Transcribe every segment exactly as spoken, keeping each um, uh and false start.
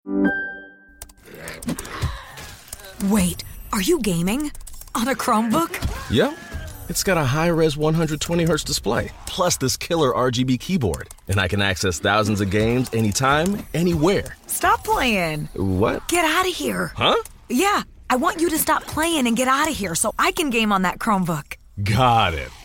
Wait, are you gaming? On a Chromebook? Yep. It's got a high-res one hundred twenty hertz display, plus this killer R G B keyboard. And I can access thousands of games anytime, anywhere. Stop playing. What? Get out of here. Huh? Yeah, I want you to stop playing and get out of here so I can game on that Chromebook. Got it.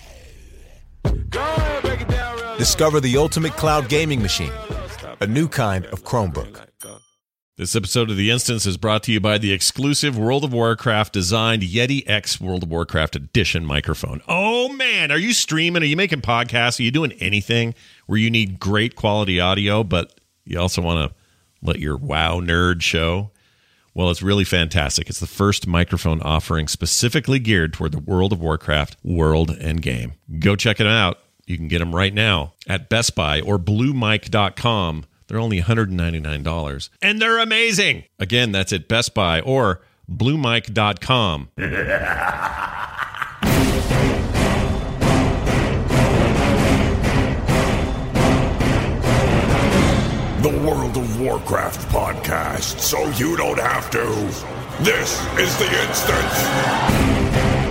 Discover the ultimate cloud gaming machine, a new kind of Chromebook. This episode of The Instance is brought to you by the exclusive World of Warcraft designed Yeti X World of Warcraft Edition microphone. Oh, man. Are you streaming? Are you making podcasts? Are you doing anything where you need great quality audio, but you also want to let your WoW nerd show? Well, it's really fantastic. It's the first microphone offering specifically geared toward the World of Warcraft world and game. Go check it out. You can get them right now at Best Buy or blue mic dot com. They're only one hundred ninety-nine dollars. And they're amazing. Again, that's at Best Buy or blue mic dot com. The World of Warcraft podcast, so you don't have to. This is The Instance.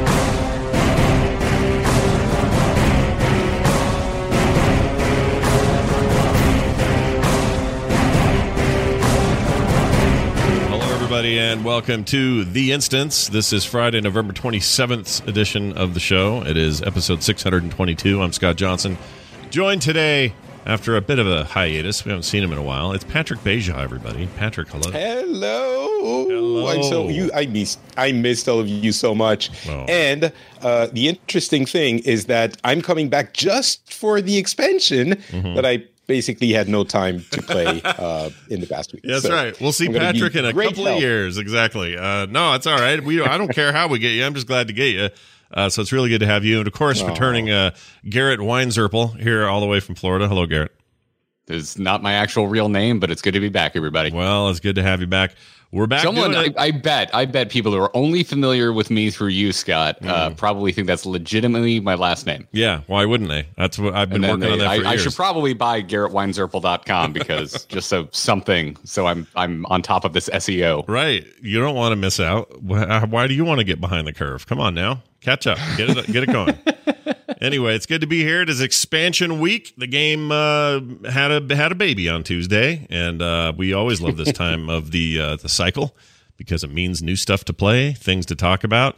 Everybody, and welcome to The Instance. This is Friday, November twenty-seventh edition of the show. It is episode six hundred twenty-two. I'm Scott Johnson. Joined today, after a bit of a hiatus, we haven't seen him in a while, it's Patrick Beja, everybody. Patrick, hello. Hello. Hello. I'm so you. I missed. I missed all of you so much. Oh. And uh, the interesting thing is that I'm coming back just for the expansion Mm-hmm. that I basically had no time to play uh, in the past week. That's So right. We'll see I'm gonna Patrick be in a great couple help. of years. Exactly. Uh, no, it's all right. We I don't care how we get you. I'm just glad to get you. Uh, so it's really good to have you. And of course, Aw. returning uh, Garrett Weinzerpel here all the way from Florida. Hello, Garrett. It's not my actual real name, but it's good to be back, everybody. Well, it's good to have you back. We're back. Someone, doing I, it. I bet, I bet people who are only familiar with me through you, Scott, uh, probably think that's legitimately my last name. Yeah. Why wouldn't they? That's what I've been And working then on they- that for I, I years. should probably buy garrett weinzerpel dot com because just so something, so I'm I'm on top of this S E O. Right. You don't want to miss out. Why why do you want to get behind the curve? Come on now. Catch up. Get it get it going. Anyway, it's good to be here. It is expansion week. The game uh, had a had a baby on Tuesday, and uh, we always love this time of the uh, the cycle because it means new stuff to play, things to talk about,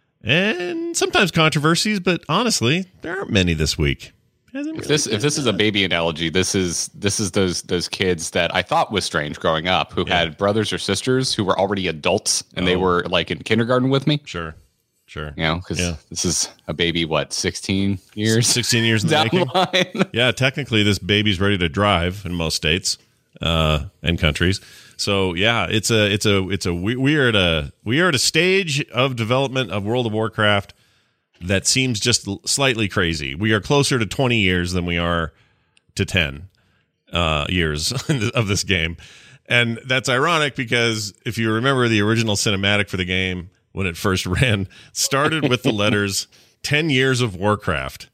and sometimes controversies, but honestly, there aren't many this week. Hasn't If really this been if this is a that. baby analogy, this is this is those those kids that I thought was strange growing up, who Yeah. had brothers or sisters who were already adults and they Oh. were like in kindergarten with me. Sure. Sure. You know, because Yeah. this is a baby, what, sixteen years sixteen years in the down making. the line. Yeah, technically, this baby's ready to drive in most states uh, and countries. So yeah, it's a it's a it's a we, we are at a we are at a stage of development of World of Warcraft that seems just l- slightly crazy. We are closer to twenty years than we are to ten uh, years of this game, and that's ironic because if you remember the original cinematic for the game when it first ran, started with the letters ten years of Warcraft.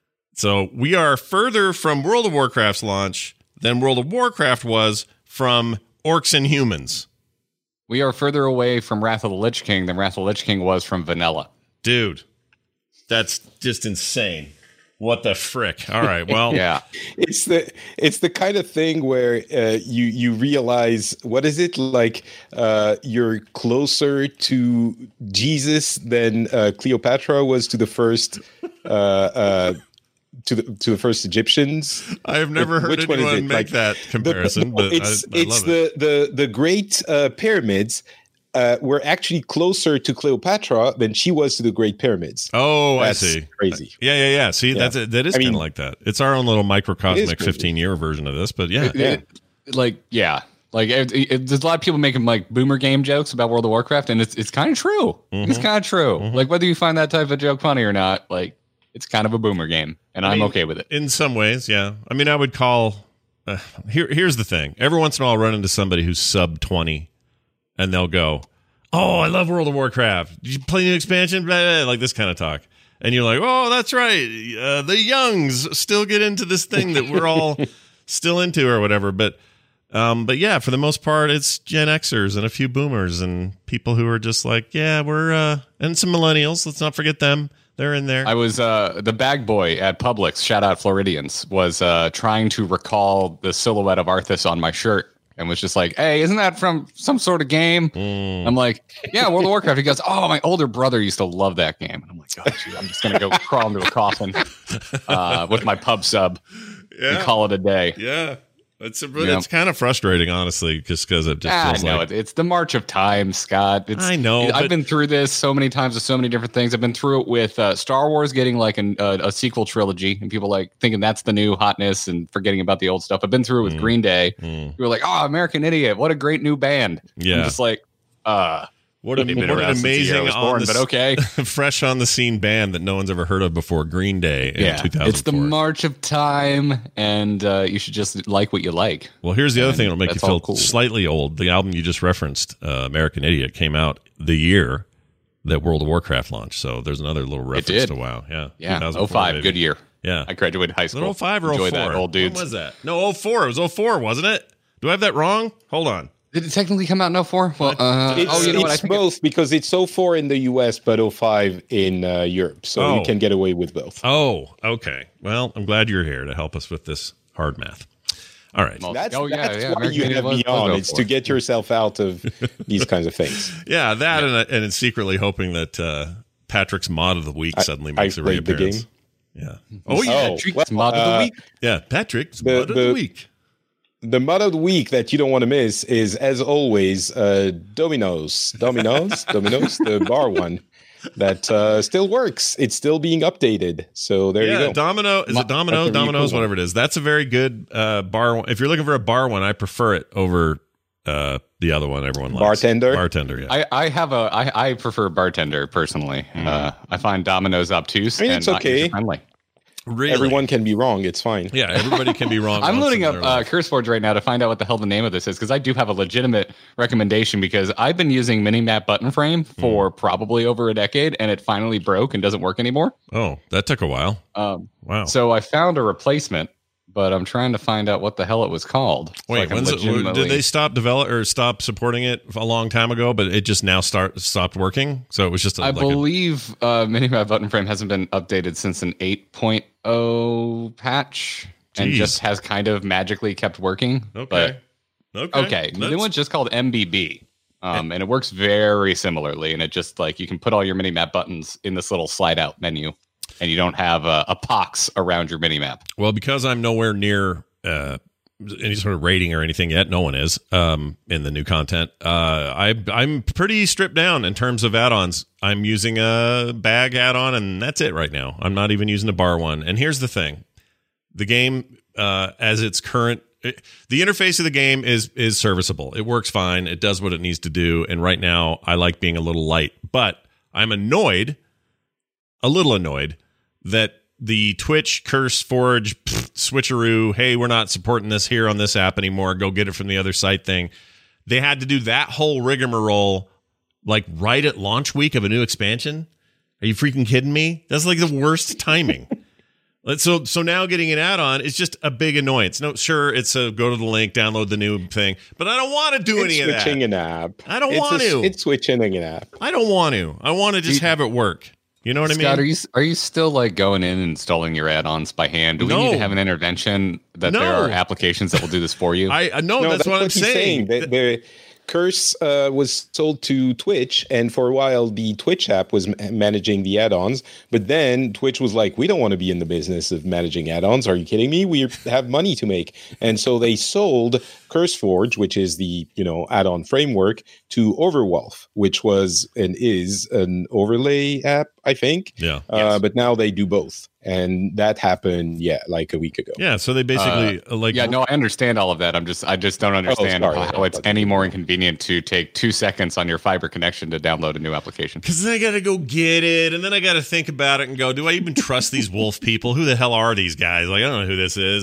So we are further from World of Warcraft's launch than World of Warcraft was from Orcs and Humans. We are further away from Wrath of the Lich King than Wrath of the Lich King was from Vanilla. Dude, that's just insane. What the frick? All right, well, Yeah. It's the it's the kind of thing where uh, you you realize, what is it like? Uh, you're closer to Jesus than uh, Cleopatra was to the first uh, uh, to the to the first Egyptians. I have never heard Which one is anyone it? make Like, that comparison, The- but it's I, I it's love it. the, the the great uh, pyramids uh, were actually closer to Cleopatra than she was to the Great Pyramids. Oh, That's I see. crazy. Yeah, yeah, yeah. See, Yeah. that's it. That is I kind of mean, like that. It's our own little microcosmic crazy. fifteen-year version of this, but yeah. Yeah. Like, yeah. Like, it, it, there's a lot of people making, like, boomer game jokes about World of Warcraft, and it's it's kind of true. Mm-hmm. It's kind of true. Like, whether you find that type of joke funny or not, like, it's kind of a boomer game, and I I'm mean, okay with it. In some ways, yeah. I mean, I would call... Uh, here, here's the thing. Every once in a while, I'll run into somebody who's sub twenty, and they'll go, oh, I love World of Warcraft. Did you play new expansion? Blah, blah, blah, like this kind of talk. And you're like, oh, that's right. Uh, the youngs still get into this thing that we're all still into or whatever. But Um, but yeah, for the most part, it's Gen Xers and a few boomers and people who are just like, yeah, we're, uh, and some millennials. Let's not forget them. They're in there. I was, uh, the bag boy at Publix, shout out Floridians, was, uh, trying to recall the silhouette of Arthas on my shirt and was just like, hey, isn't that from some sort of game? Mm. I'm like, yeah, World of Warcraft. He goes, oh, my older brother used to love that game. And I'm like, oh, geez, I'm just going to go crawl into a coffin, uh, with my pub sub yeah. and call it a day. Yeah. It's a, yeah. it's kind of frustrating, honestly, just because it just ah, feels I know like it. It's the march of time, Scott. It's, I know. I've but... been through this so many times with so many different things. I've been through it with uh, Star Wars getting like an, uh, a sequel trilogy, and people like thinking that's the new hotness and forgetting about the old stuff. I've been through it with mm. Green Day. Mm. You were like, "Oh, American Idiot! What a great new band!" Yeah, I'm just like, uh. What, a, what an amazing, born, the, but okay, fresh on the scene band that no one's ever heard of before, Green Day in yeah, two thousand four. It's the march of time, and uh, you should just like what you like. Well, here's the and other thing that'll make you feel cool. slightly old. The album you just referenced, uh, American Idiot, came out the year that World of Warcraft launched. So there's another little reference to WoW. Yeah, yeah, oh five, good year. Yeah, I graduated high school. oh five or Enjoy oh four? That, old dudes. When was that? No, oh four. It was oh four, wasn't it? Do I have that wrong? Hold on. Did it technically come out in oh four? Well, uh, it's, oh, you know it's what? I think both, because it's oh four in the U S, but oh five in uh, Europe. So oh. you can get away with both. Oh, okay. Well, I'm glad you're here to help us with this hard math. All right. That's, oh, yeah, that's yeah. why American you have me on. It's to get yourself out of these kinds of things. Yeah, that yeah. and and it's secretly hoping that uh, Patrick's mod of the week suddenly I, makes I a reappearance. The game. Yeah. Oh, yeah. Oh, Patrick's well, mod of the uh, week. Yeah, Patrick's the, mod of the, the week. The mod of the week that you don't want to miss is, as always, uh, Domino's. Domino's? Domino's, the bar one that uh, still works. It's still being updated. So there yeah, you go. Domino, is it Domino? Domino's, cool whatever it is. That's a very good uh, bar one. If you're looking for a bar one, I prefer it over uh, the other one everyone likes. Bartender? Bartender, yeah. I, I have a, I, I prefer bartender personally. Mm. Uh, I find Domino's obtuse I mean, and it's not okay. user-friendly. Really? Everyone can be wrong. It's fine. Yeah, everybody can be wrong. I'm once loading in up their uh, life. CurseForge right now to find out what the hell the name of this is, because I do have a legitimate recommendation, because I've been using Minimap Button Frame for mm. probably over a decade, and it finally broke and doesn't work anymore. Oh, that took a while. Um, wow. So I found a replacement, but I'm trying to find out what the hell it was called. Wait, so when's legitimately... it, did they stop develop or stop supporting it a long time ago? But it just now start stopped working. So it was just. A, I like believe a... uh, Minimap Button Frame hasn't been updated since an eight point oh patch, Jeez. and just has kind of magically kept working. Okay. But, okay. Okay. The new one's just called M B B. Um, and it works very similarly. And it just like you can put all your Minimap buttons in this little slide out menu, and you don't have a, a pox around your Minimap. Well, because I'm nowhere near uh, any sort of rating or anything yet, no one is um, in the new content. Uh, I, I'm pretty stripped down in terms of add-ons. I'm using a bag add-on, and that's it right now. I'm not even using a bar one. And here's the thing. The game, uh, as its current... It, the interface of the game is is serviceable. It works fine. It does what it needs to do. And right now, I like being a little light. But I'm annoyed, a little annoyed, that the Twitch, CurseForge, pff, switcheroo, hey, we're not supporting this here on this app anymore, go get it from the other site thing. They had to do that whole rigmarole like right at launch week of a new expansion. Are you freaking kidding me? That's like the worst timing. So so now getting an add-on is just a big annoyance. No, sure, it's a go to the link, download the new thing, but I don't want to do it's any of that. Switching an app. I don't it's want a, to. It's switching an app. I don't want to. I want to just you, have it work. You know what Scott, I mean? Are you are you still like going in and installing your add-ons by hand? Do we no. need to have an intervention that no. there are applications that will do this for you? I uh, no, no, that's, that's what, what I'm he's saying. saying. The, the Curse uh, was sold to Twitch, and for a while the Twitch app was m- managing the add-ons. But then Twitch was like, "We don't want to be in the business of managing add-ons. Are you kidding me? We have money to make." And so they sold CurseForge, which is the you know add-on framework, to Overwolf, which was and is an overlay app, I think. Yeah. Uh, yes. But now they do both. And that happened, yeah, like a week ago. Yeah, so they basically uh, like yeah, no, I understand all of that. I'm just, I just don't understand oh, sorry, how, how it's any more inconvenient to take two seconds on your fiber connection to download a new application. Because then I got to go get it, and then I got to think about it and go, do I even trust these wolf people? Who the hell are these guys? Like, I don't know who this is, and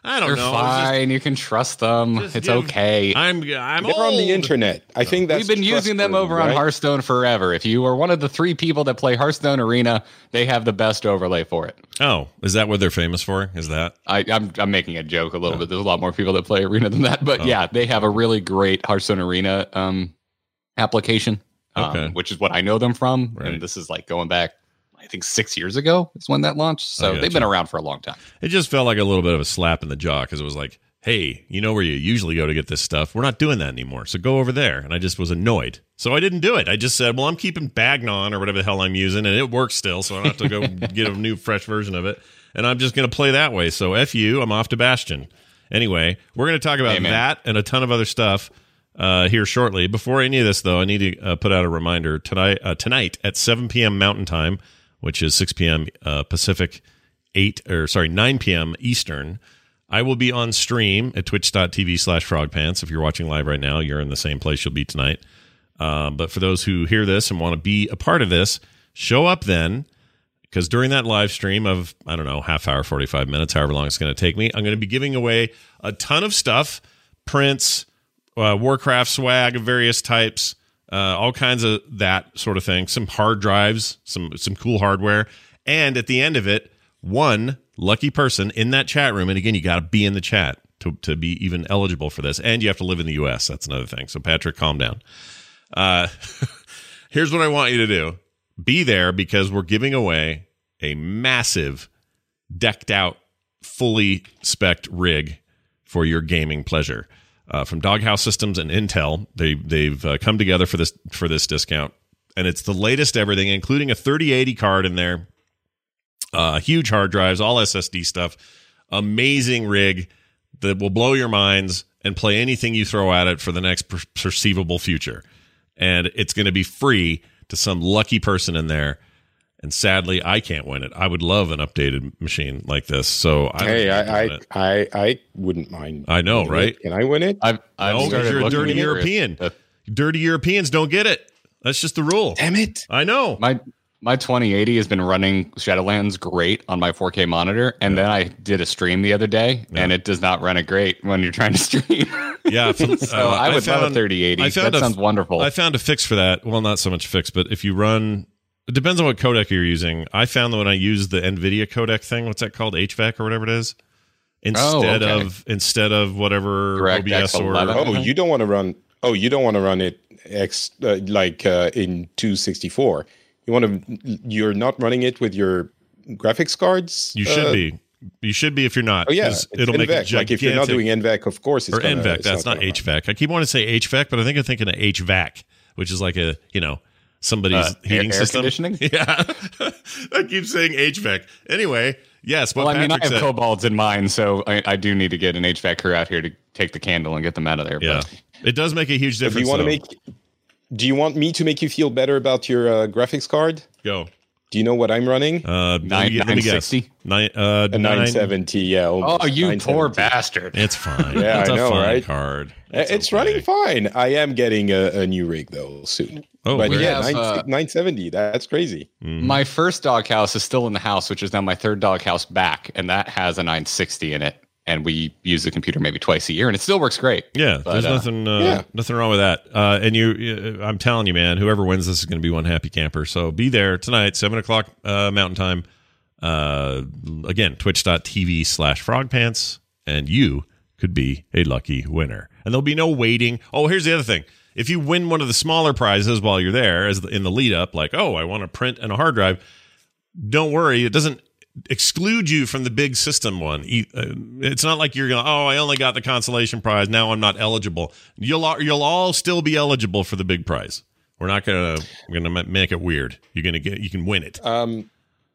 I don't They're know. fine. You can trust them. Just It's give- okay. I'm I'm They're old. on the internet. I think that's We've been using them over on right? Hearthstone forever. If you are one of the three people that play Hearthstone Arena, they have the best overlay for it. Oh, is that what they're famous for? Is that? I, I'm I'm making a joke a little bit. There's a lot more people that play Arena than that, but yeah, they have a really great Hearthstone Arena um, application, um, Okay. which is what I know them from. Right. And this is like going back, I think six years ago is when that launched. So gotcha. they've been around for a long time. It just felt like a little bit of a slap in the jaw because it was like, hey, you know where you usually go to get this stuff? We're not doing that anymore. So go over there. And I just was annoyed. So I didn't do it. I just said, well, I'm keeping Bagnon or whatever the hell I'm using, and it works still. So I don't have to go get a new, fresh version of it. And I'm just going to play that way. So F you, I'm off to Bastion. Anyway, we're going to talk about Amen. that and a ton of other stuff uh, here shortly. Before any of this, though, I need to uh, put out a reminder. Tonight, uh, tonight at seven p.m. Mountain Time, which is six p.m. Uh, Pacific, eight or sorry, nine p.m. Eastern, I will be on stream at twitch.tv slash frogpants. If you're watching live right now, you're in the same place you'll be tonight. Um, but for those who hear this and want to be a part of this, show up then, because during that live stream of, I don't know, half hour, forty-five minutes, however long it's going to take me, I'm going to be giving away a ton of stuff, prints, uh, Warcraft swag of various types, uh, all kinds of that sort of thing, some hard drives, some some cool hardware, and at the end of it, one lucky person in that chat room, and again, you got to be in the chat to, to be even eligible for this, and you have to live in the U S. That's another thing. So, Patrick, calm down. Uh, here's what I want you to do. Be there because we're giving away a massive, decked out, fully spec'd rig for your gaming pleasure. Uh, from Doghouse Systems and Intel, they, they've uh, come together for this for this discount, and it's the latest everything, including a thirty eighty card in there. Uh, huge hard drives, all S S D stuff, amazing rig that will blow your minds and play anything you throw at it for the next per- perceivable future. And it's going to be free to some lucky person in there. And sadly, I can't win it. I would love an updated machine like this. So I Hey, don't I, think I, I'm doing it. I, I wouldn't mind. I know, winning right? it. Can I win it? I've, I've No, 'cause started you're a looking dirty for it. European. Uh, Dirty Europeans don't get it. That's just the rule. Damn it! I know. My my twenty eighty has been running Shadowlands great on my four K monitor, and then I did a stream the other day, and it does not run it great when you're trying to stream. Yeah, from, so uh, I would found, love a thirty eighty. I found That a- sounds wonderful. I found a fix for that. Well, not so much fix, but if you run, it depends on what codec you're using. I found that when I use the NVIDIA codec thing, what's that called, H V A C or whatever it is, instead Oh, okay. of instead of whatever DirectX O B S or eleven. Oh, you don't want to run. Oh, you don't want to run it X uh, like uh, in two sixty-four. You want to. You're not running it with your graphics cards. you should uh, be. You should be if you're not. Oh yeah, 'cause it's it'll make a N V A C. Like if you're not gigantic- doing N V A C, of course it's or gonna, N V A C. it's That's not gonna H run. V A C. I keep wanting to say H V A C, but I think I'm thinking of H V A C, which is like a you know somebody's Uh, air- heating air system. conditioning? Yeah, I keep saying H V A C. Anyway, yes. What well, I mean, I Patrick have said. kobolds in mine, so I, I do need to get an H V A C crew out here to take the candle and get them out of there. Yeah, But it does make a huge So difference. do you want to though. make? Do you want me to make you feel better about your uh, graphics card? Go. Do you know what I'm running? Uh, Nine- let me, let me guess. 960? Nine, uh, A nine nine seventy. Yeah. almost oh, you poor nine seventy. bastard! It's fine. Yeah, it's I a know, fine right? card. Uh, It's okay. running fine. I am getting a, a new rig though soon. Oh, but we yeah, have, nine, uh, nine seventy. That's crazy. My first doghouse is still in the house, which is now my third doghouse back, and that has a nine sixty in it. And we use the computer maybe twice a year, and it still works great. Yeah, But, there's uh, nothing, uh, yeah. nothing wrong with that. Uh, and you, you, I'm telling you, man, whoever wins this is going to be one happy camper. So be there tonight, seven o'clock uh, Mountain Time. Uh, again, twitch.tv slash frogpants, and you could be a lucky winner. And there'll be no waiting. Oh, here's the other thing. If you win one of the smaller prizes while you're there, as the, in the lead up, like, oh, I want a print and a hard drive, don't worry. It doesn't exclude you from the big system one. E- uh, It's not like you're going, oh, I only got the consolation prize. Now I'm not eligible. You'll all, you'll all still be eligible for the big prize. We're not going to we're going to make it weird. You're going to get you can win it. Um,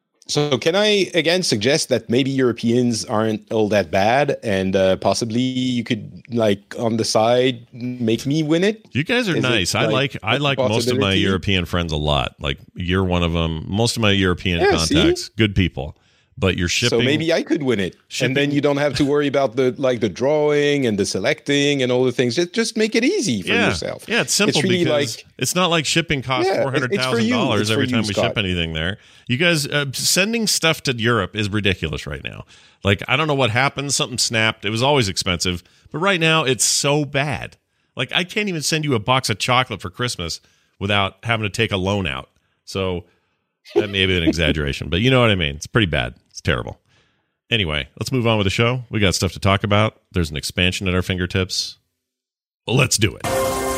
so can I again suggest that maybe Europeans aren't all that bad, and uh, possibly you could like on the side make me win it? You guys are Is it, nice. I like like, I a like most of my possibility? European friends a lot. Like you're one of them. Most of my European Yeah, see? contacts, good people. but you're shipping. So maybe I could win it, shipping, and then you don't have to worry about the like the drawing and the selecting and all the things. Just just make it easy for yeah. yourself. Yeah, it's simple it's really because like, it's not like shipping costs yeah, four hundred thousand dollars every you, time we Scott. ship anything there. You guys uh, sending stuff to Europe is ridiculous right now. Like, I don't know what happened. Something snapped. It was always expensive, but right now it's so bad. Like, I can't even send you a box of chocolate for Christmas without having to take a loan out. So that may be an exaggeration, but you know what I mean. It's pretty bad. It's terrible. Anyway, let's move on with the show. We got stuff to talk about. There's an expansion at our fingertips. Well, let's do it.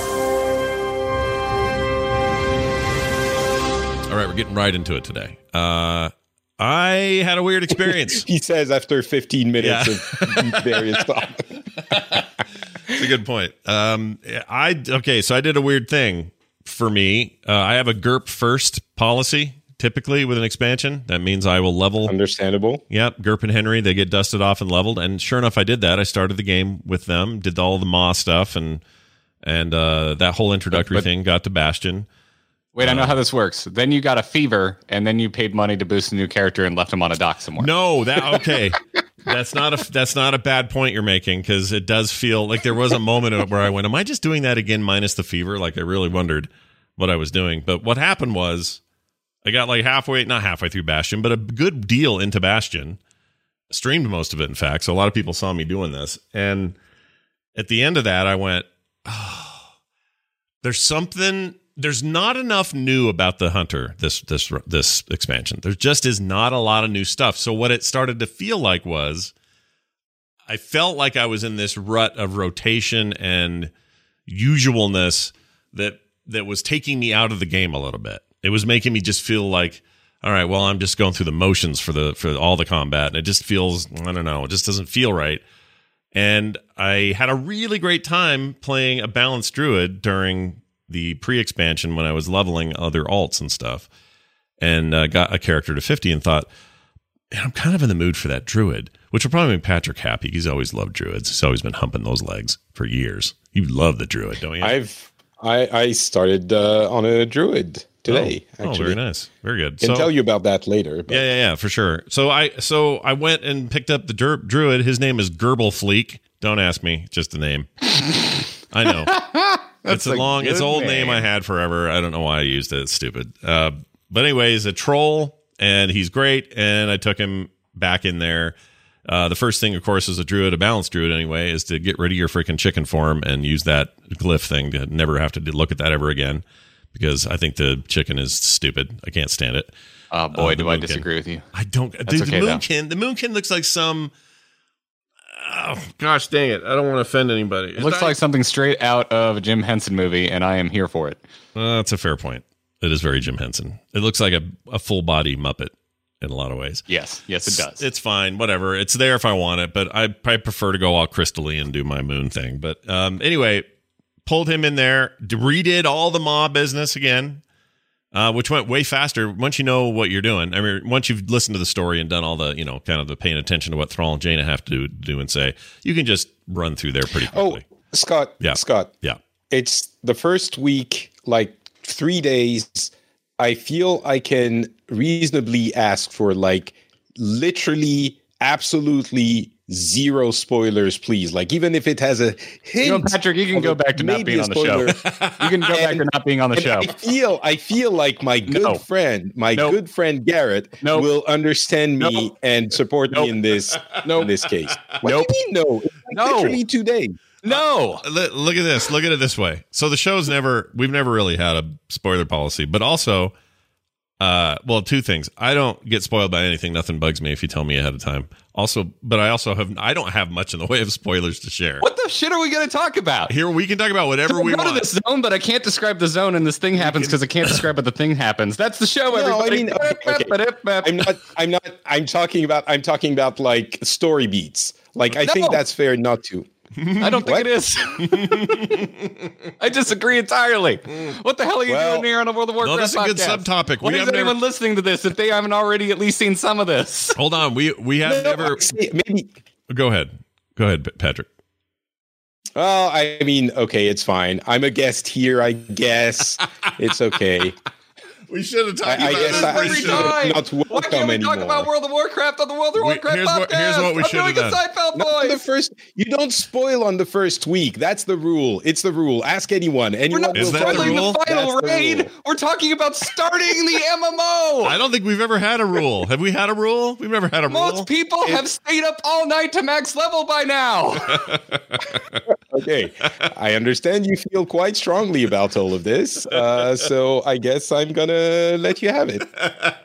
All right, we're getting right into it today. Uh, I had a weird experience. He says after fifteen minutes Yeah. of various stuff. That's a good point. Um, I okay, so I did a weird thing for me. Uh, I have a G U R P first policy. Typically, with an expansion, that means I will level. Understandable. Yep, G U R P and Henry, they get dusted off and leveled. And sure enough, I did that. I started the game with them, did all the Maw stuff, and and uh, that whole introductory But- thing. Got to Bastion. Wait, I know how this works. Then you got a fever, and then you paid money to boost a new character and left him on a dock somewhere. No, that okay. that's not a that's not a bad point you're making, because it does feel like there was a moment where I went, "Am I just doing that again minus the fever?" Like I really wondered what I was doing. But what happened was, I got like halfway, not halfway through Bastion, but a good deal into Bastion. Streamed most of it, in fact. So a lot of people saw me doing this, and at the end of that, I went, "Oh, there's something." There's not enough new about the Hunter this this this expansion. There just is not a lot of new stuff. So what it started to feel like was, I felt like I was in this rut of rotation and usualness that that was taking me out of the game a little bit. It was making me just feel like, all right, well, I'm just going through the motions for the for all the combat, and it just feels, I don't know, it just doesn't feel right. And I had a really great time playing a balanced druid during the pre-expansion when I was leveling other alts and stuff, and uh, got a character to fifty and thought, man, I'm kind of in the mood for that druid, which will probably make Patrick happy. He's always loved druids. He's always been humping those legs for years. You love the druid, don't you? I've I I started uh, on a druid today. Oh, actually, oh, very nice, very good. Can So- tell you about that later. But. Yeah, yeah, yeah, for sure. So I so I went and picked up the dru- druid. His name is Gerblefleek. Don't ask me, just the name. I know. It's a a long, it's good old name. name. I had forever. I don't know why I used it. It's stupid. Uh, but anyways, a troll, and he's great. And I took him back in there. Uh, the first thing, of course, as a druid, a balanced druid anyway, is to get rid of your freaking chicken form and use that glyph thing to never have to look at that ever again, because I think the chicken is stupid. I can't stand it. Oh boy, Uh, the do I Moonkin. disagree with you. I don't. Dude, okay, the though. Moonkin, the Moonkin looks like some. Oh gosh, dang it! I don't want to offend anybody. It looks like something straight out of a Jim Henson movie, and I am here for it. Uh, that's a fair point. It is very Jim Henson. It looks like a, a full body Muppet in a lot of ways. Yes, yes, it does. It's fine, whatever. It's there if I want it, but I probably prefer to go all crystally and do my moon thing. But um, anyway, pulled him in there, redid all the Maw business again, uh, which went way faster once you know what you're doing. I mean, once you've listened to the story and done all the, you know, kind of the paying attention to what Thrall and Jaina have to do, do and say, you can just run through there pretty Oh, quickly. Scott. Yeah. Scott. Yeah. It's the first week, like three days. I feel I can reasonably ask for like literally, absolutely zero spoilers, please. Like even if it has a hint. You know, Patrick, you can of go a- back to not maybe being a on the show. spoiler. You can go back And- to not being on the And show. I feel, I feel like my good No. friend, my Nope. good friend Garrett, Nope. will understand me Nope. and support Nope. me in this, in this case. What Nope. do you mean no? It's like No. literally two days. No. Look, look at this. Look at it this way. So the show's never, we've never really had a spoiler policy, but also, uh, well, two things. I don't get spoiled by anything. Nothing bugs me if you tell me ahead of time. Also, but I also have, I don't have much in the way of spoilers to share. What the shit are we going to talk about? Here we can talk about whatever We we go want. to this zone, but I can't describe the zone, and this thing happens because I can't describe what the thing happens. That's the show, No, I everybody. mean, okay, okay. I'm not. I'm not. I'm talking about. I'm talking about like story beats. Like I No. think that's fair not to. I don't think What? it is. I disagree entirely. What the hell are you Well, doing here on a World of Warcraft that's a good podcast? subtopic. Why We is have anyone never- listening to this if they haven't already at least seen some of this? Hold on. We, we have No, never, actually, maybe. go ahead. Go ahead, Patrick. Well, I mean, okay, it's fine. I'm a guest here. I guess it's okay. We should have talked I- I about guess this I- I every should time. have time. not Why welcome can't we talk anymore. about World of Warcraft on the World of We- Warcraft here's podcast? what- here's what we I'm should have doing a done. Seinfeld Not on the voice. first. You don't spoil on the first week. That's the rule. It's the rule. Ask anyone. We're Anyone not Is will that the tell you. rule? spoiling the final That's the raid. rule. We're talking about starting the M M O. I don't think we've ever had a rule. Have we had a rule? We've never had a rule. Most people have stayed up all night to max level by now. Okay, I understand you feel quite strongly about all of this, uh, so I guess I'm gonna let you have it.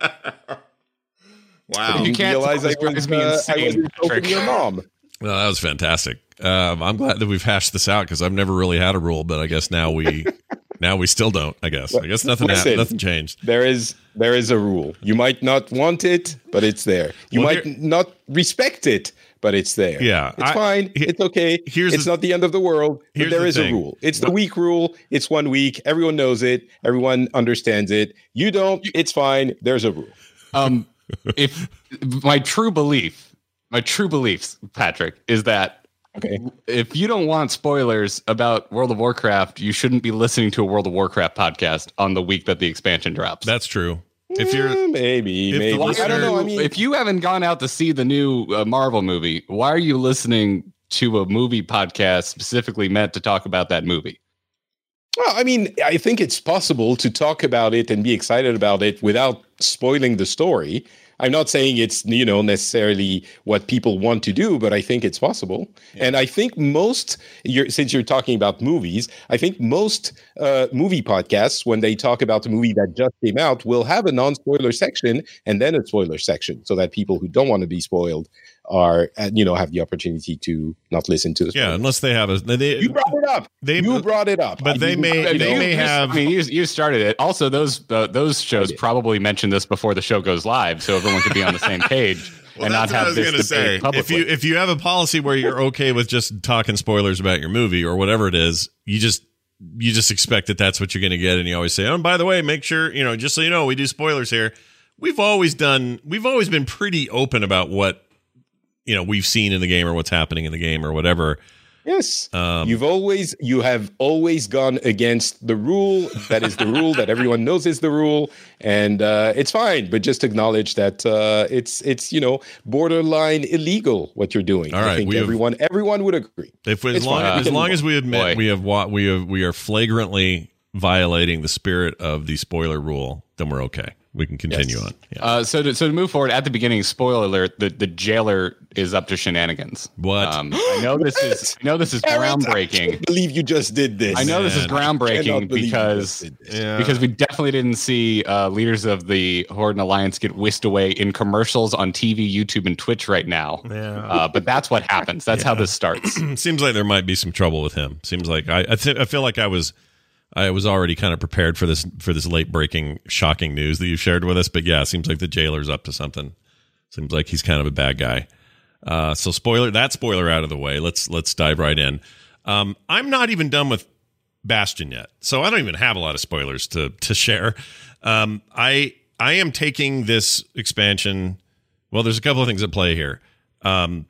Wow. You can't realize I tell this was, drives me uh, I insane, was insulting Patrick. your mom. Well, that was fantastic. Um, I'm glad that we've hashed this out because I've never really had a rule, but I guess now we now we still don't. I guess. I guess nothing Listen. happened. Nothing changed. There is there is a rule. You might not want it, but it's there. You Well, might here- not respect it, but it's there. Yeah, it's I- fine. he- it's okay. here's it's the- not the end of the world. But here's there the is thing. a rule. It's the week rule. It's one week. Everyone knows it. Everyone understands it. You don't. It's fine. There's a rule. Um, if my true belief, my true beliefs, Patrick, is that Okay. if you don't want spoilers about World of Warcraft, you shouldn't be listening to a World of Warcraft podcast on the week that the expansion drops. That's true. If you're Eh, maybe, if the maybe. listener- I don't know. I mean, if you haven't gone out to see the new uh, Marvel movie, why are you listening to a movie podcast specifically meant to talk about that movie? well, I mean, I think it's possible to talk about it and be excited about it without spoiling the story. I'm not saying it's, you know, necessarily what people want to do, but I think it's possible. And I think most, you're, since you're talking about movies, I think most uh, movie podcasts, when they talk about the movie that just came out, will have a non-spoiler section and then a spoiler section, so that people who don't want to be spoiled are, uh, you know, have the opportunity to not listen to the yeah, spoiler. unless they have a they, You brought it up. They- you brought it up. but I they didn't- may- I they don't- may you, have- I mean, you, you started it. Also, those uh, those shows did. probably mention this before the show goes live, so everyone could be on the same page and not have this debate If publicly. you if you have a policy where you're okay with just talking spoilers about your movie or whatever it is, you just you just expect that that's what you're going to get, and you always say, "Oh, and by the way, make sure you know, just so you know, we do spoilers here." We've always done. We've always been pretty open about what you know we've seen in the game or what's happening in the game or whatever. Yes, Um, you've always you have always gone against the rule. That is the rule that everyone knows is the rule, and uh, it's fine. But just acknowledge that uh, it's it's you know borderline illegal what you're doing. All right, I think we have- everyone everyone would agree. If we, as It's long fine. We as can long move as we Boy. admit we have wa- we have we are flagrantly violating the spirit of the spoiler rule, then we're okay. We can continue Yes. on. Yeah. Uh, so to, so to move forward, at the beginning, spoiler alert: the, the jailer is up to shenanigans. What? Um, I know this is I know this is Eric, I groundbreaking. can't believe you just did this. I know this is Man. Cannot groundbreaking believe you because just did this. Yeah. because we definitely didn't see uh, leaders of the Horde and Alliance get whisked away in commercials on T V, YouTube, and Twitch right now. Yeah. Uh, but that's what happens. That's how this starts. It seems like there might be some trouble with him. Seems like I I, th- I feel like I was I was already kind of prepared for this for this late breaking shocking news that you shared with us. But yeah, it seems like the jailer's up to something. Seems like he's kind of a bad guy. Uh, so spoiler that spoiler out of the way. Let's let's dive right in. Um, I'm not even done with Bastion yet, so I don't even have a lot of spoilers to to share. Um, I I am taking this expansion. Well, there's a couple of things at play here. Um,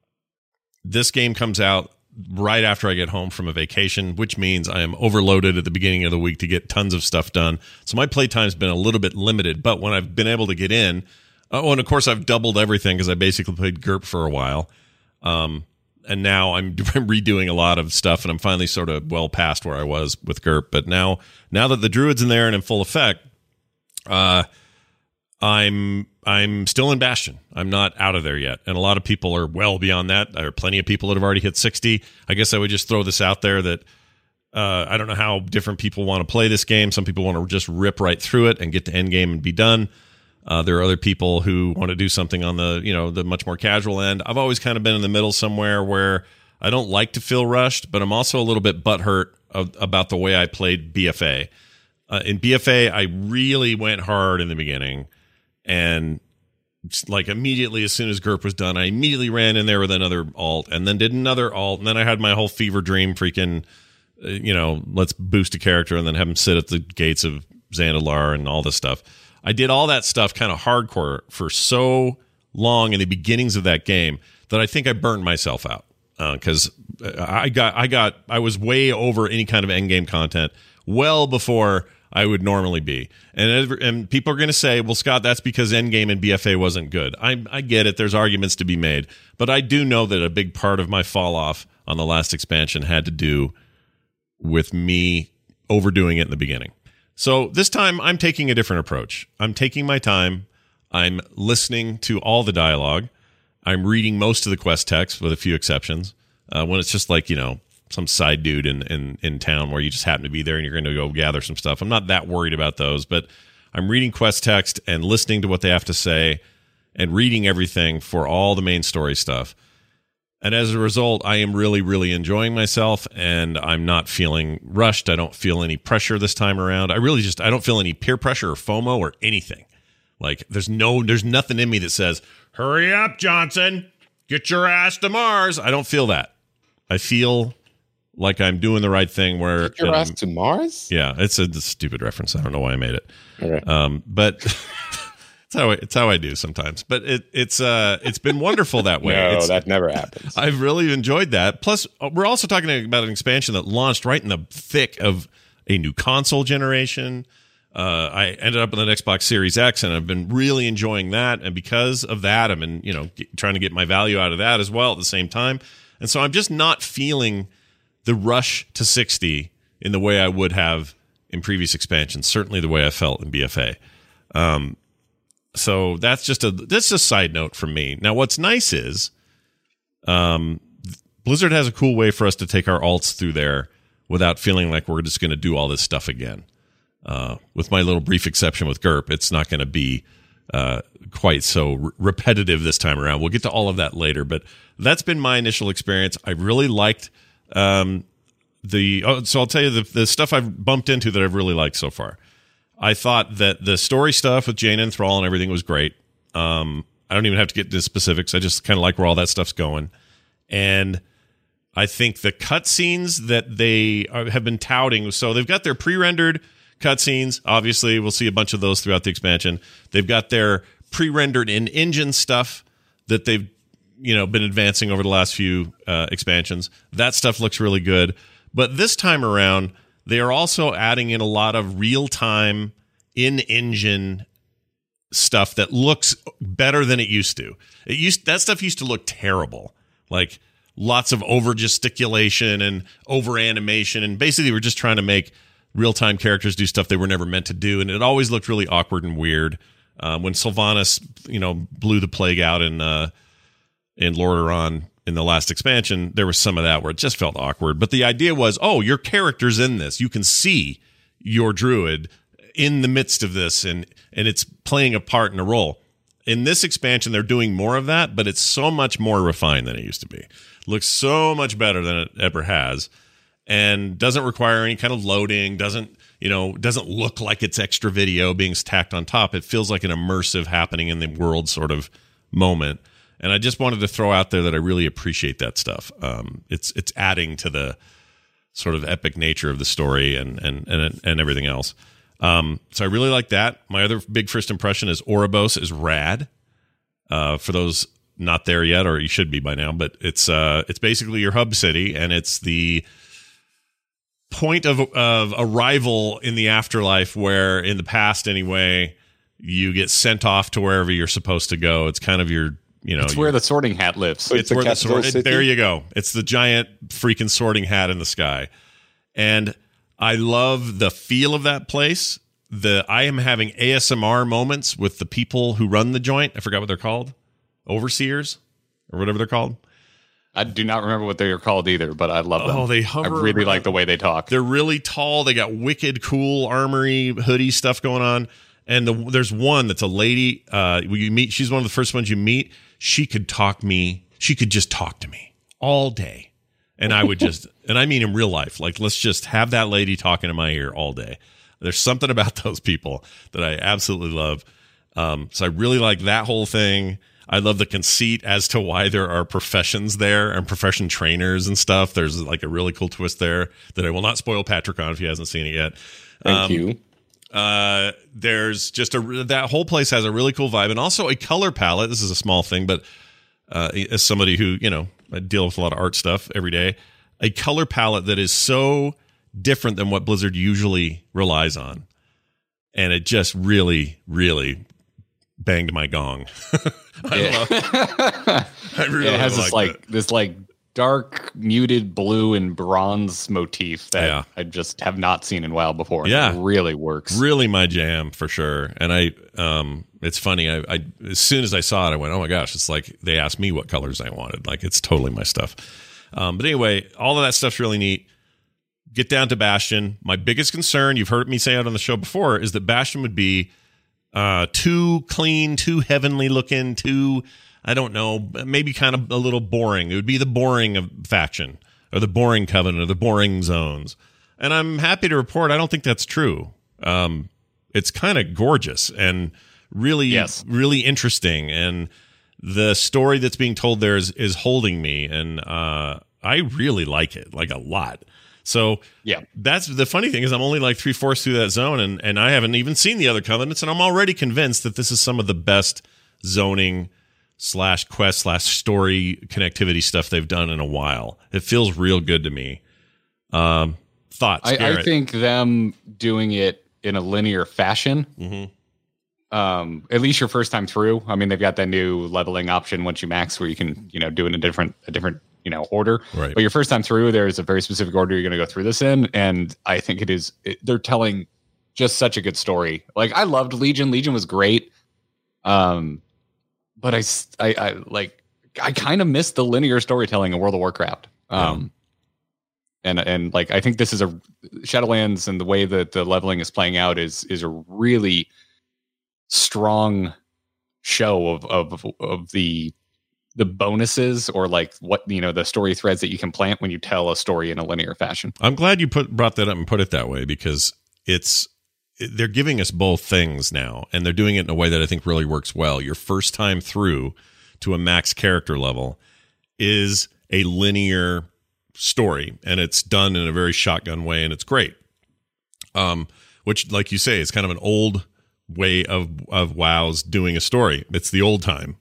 this game comes out right after I get home from a vacation, which means I am overloaded at the beginning of the week to get tons of stuff done. So my playtime's been a little bit limited, but when I've been able to get in, oh, and of course I've doubled everything because I basically played GURP for a while. Um, and now I'm redoing a lot of stuff, and I'm finally sort of well past where I was with GURP. But now, now that the Druid's in there and in full effect, uh, I'm I'm still in Bastion. I'm not out of there yet. And a lot of people are well beyond that. There are plenty of people that have already hit sixty. I guess I would just throw this out there that uh, I don't know how different people want to play this game. Some people want to just rip right through it and get to end game and be done. Uh, there are other people who want to do something on the, you know, the much more casual end. I've always kind of been in the middle somewhere where I don't like to feel rushed, but I'm also a little bit butthurt of, about the way I played B F A. Uh, in B F A, I really went hard in the beginning. And just like immediately, as soon as GURP was done, I immediately ran in there with another alt and then did another alt. And then I had my whole fever dream freaking, uh, you know, let's boost a character and then have him sit at the gates of Zandalar and all this stuff. I did all that stuff kind of hardcore for so long in the beginnings of that game that I think I burned myself out because uh, I got, I got, I was way over any kind of end game content well before I would normally be. And ev- and people are going to say, well, Scott, that's because Endgame and B F A wasn't good. I, I get it. There's arguments to be made. But I do know that a big part of my fall off on the last expansion had to do with me overdoing it in the beginning. So this time I'm taking a different approach. I'm taking my time. I'm listening to all the dialogue. I'm reading most of the quest text with a few exceptions. Uh, when it's just like, you know, some side dude in, in, in town where you just happen to be there and you're going to go gather some stuff. I'm not that worried about those, but I'm reading quest text and listening to what they have to say and reading everything for all the main story stuff. And as a result, I am really, really enjoying myself, and I'm not feeling rushed. I don't feel any pressure this time around. I really just, I don't feel any peer pressure or FOMO or anything. Like there's no, there's nothing in me that says, hurry up, Johnson, get your ass to Mars. I don't feel that. I feel like I'm doing the right thing where Get your ass to Mars? Yeah, it's a, it's a stupid reference. I don't know why I made it. Okay. Um, but it's how I, it's how I do sometimes. But it it's uh it's been wonderful that way. No, it's, that never happens. I've really enjoyed that. Plus, we're also talking about an expansion that launched right in the thick of a new console generation. Uh, I ended up with an Xbox Series X, and I've been really enjoying that. And because of that, I've been, you know, get, trying to get my value out of that as well at the same time. And so I'm just not feeling the rush to sixty in the way I would have in previous expansions. Certainly the way I felt in B F A. Um, so that's just a that's a side note from me. Now, what's nice is, um, Blizzard has a cool way for us to take our alts through there without feeling like we're just going to do all this stuff again. Uh, with my little brief exception with G U R P, it's not going to be uh, quite so re- repetitive this time around. We'll get to all of that later, but that's been my initial experience. I really liked um, the. Oh, so I'll tell you the, the stuff I've bumped into that I've really liked so far. I thought that the story stuff with Jaina and Thrall and everything was great. Um, I don't even have to get into specifics. I just kind of like where all that stuff's going, and I think the cutscenes that they are, have been touting. So they've got their pre-rendered cutscenes. Obviously, we'll see a bunch of those throughout the expansion. They've got their pre-rendered in-engine stuff that they've, you know, been advancing over the last few uh, expansions. That stuff looks really good. But this time around, they are also adding in a lot of real-time in-engine stuff that looks better than it used to. It used that stuff used to look terrible, like lots of over gesticulation and over animation, and basically we're just trying to make real-time characters do stuff they were never meant to do, and it always looked really awkward and weird. Uh, when Sylvanas, you know, blew the plague out in uh, in Lordaeron in the last expansion, there was some of that where it just felt awkward. But the idea was, oh, your character's in this. You can see your druid in the midst of this, and and it's playing a part in a role. In this expansion, they're doing more of that, but it's so much more refined than it used to be. It looks so much better than it ever has. And doesn't require any kind of loading, doesn't, you know, doesn't look like it's extra video being tacked on top. It feels like an immersive happening in the world sort of moment. And I just wanted to throw out there that I really appreciate that stuff. Um, it's it's adding to the sort of epic nature of the story and and and, and everything else. Um, so I really like that. My other big first impression is Oribos is rad. Uh, for those not there yet, or you should be by now, but it's uh, it's basically your hub city, and it's the point of of arrival in the afterlife, where in the past anyway you get sent off to wherever you're supposed to go. It's kind of your, you know, it's where the Sorting Hat lives. It's, it's where the sword, there you go. It's the giant freaking Sorting Hat in the sky, and I love the feel of that place. The I am having A S M R moments with the people who run the joint. I forgot what they're called, overseers or whatever they're called. I do not remember what they are called either, but I love them. Oh, they hover. I really around. like the way they talk. They're really tall. They got wicked cool armory, hoodie stuff going on. And the, there's one that's a lady. Uh, you meet. She's one of the first ones you meet. She could talk me. She could just talk to me all day, and I would just. And I mean in real life. Like, let's just have that lady talking in my ear all day. There's something about those people that I absolutely love. Um, so I really like that whole thing. I love the conceit as to why there are professions there and profession trainers and stuff. There's like a really cool twist there that I will not spoil Patrick on if he hasn't seen it yet. Thank um, you. Uh, there's just a that whole place has a really cool vibe, and also a color palette. This is a small thing, but uh, as somebody who, you know, I deal with a lot of art stuff every day, a color palette that is so different than what Blizzard usually relies on. and it just really, really banged my gong. I Yeah. don't know. I really Yeah, it has this like liked it. this like dark muted blue and bronze motif that Yeah. I just have not seen in a while before. Yeah. It really works. Really my jam for sure. And I, um, it's funny. I, I, as soon as I saw it, I went, oh my gosh, it's like they asked me what colors I wanted. Like it's totally my stuff. Um, but anyway, all of that stuff's really neat. Get down to Bastion. My biggest concern, you've heard me say it on the show before, is that Bastion would be uh, too clean, too heavenly looking, too, I don't know, maybe kind of a little boring. It would be the boring of faction or the boring covenant or the boring zones. And I'm happy to report I don't think that's true. Um, it's kind of gorgeous and really, Yes. really interesting. And the story that's being told there is, is holding me. And uh, I really like it, like a lot. So Yeah. that's the funny thing is I'm only like three fourths through that zone, and, and I haven't even seen the other covenants, and I'm already convinced that this is some of the best zoning slash quest slash story connectivity stuff they've done in a while. It feels real good to me. Um, thoughts? I, I Garrett? think them doing it in a linear fashion, Mhm. um, at least your first time through. I mean, they've got that new leveling option once you max, where you can, you know, do it in a different, a different, you know, order. Right. But your first time through, there's a very specific order you're going to go through this in, and I think it is. It, they're telling just such a good story. Like I loved Legion. Legion was great. Um, but I, s- I, I like, I kind of missed the linear storytelling in World of Warcraft. Um, and and like I think this is a Shadowlands, and the way that the leveling is playing out is is a really strong show of of of the the bonuses, or like what, you know, the story threads that you can plant when you tell a story in a linear fashion. I'm glad you put brought that up and put it that way, because it's they're giving us both things now, and they're doing it in a way that I think really works well. Your first time through to a max character level is a linear story, and it's done in a very shotgun way, and it's great. Um, which, like you say, is kind of an old way of of WoW's doing a story. It's the old time.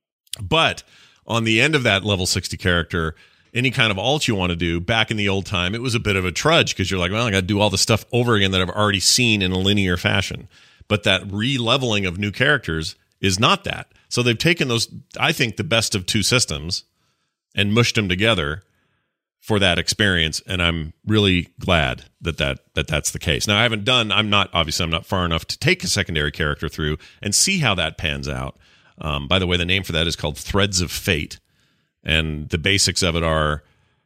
But on the end of that level sixty character, any kind of alt you want to do, back in the old time, it was a bit of a trudge, because you're like, well, I got to do all the stuff over again that I've already seen in a linear fashion. But that re-leveling of new characters is not that. So they've taken those, I think, the best of two systems and mushed them together for that experience. And I'm really glad that, that, that that's the case. Now, I haven't done, I'm not, obviously, I'm not far enough to take a secondary character through and see how that pans out. Um, by the way, the name for that is called Threads of Fate. And the basics of it are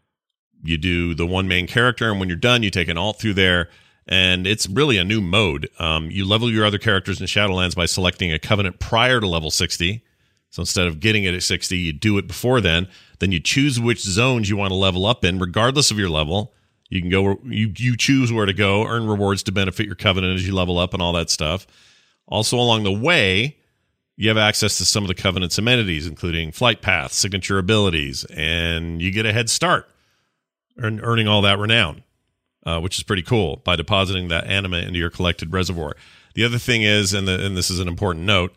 you do the one main character, and when you're done, you take an alt through there. And it's really a new mode. Um, you level your other characters in Shadowlands by selecting a covenant prior to level sixty. So instead of getting it at sixty, you do it before then. Then you choose which zones you want to level up in, regardless of your level. You can go, you, you choose where to go, earn rewards to benefit your covenant as you level up and all that stuff. Also, along the way, you have access to some of the Covenant's amenities, including flight paths, signature abilities, and you get a head start earn, earning all that renown, uh, which is pretty cool, by depositing that anima into your collected reservoir. The other thing is, and, the, and this is an important note,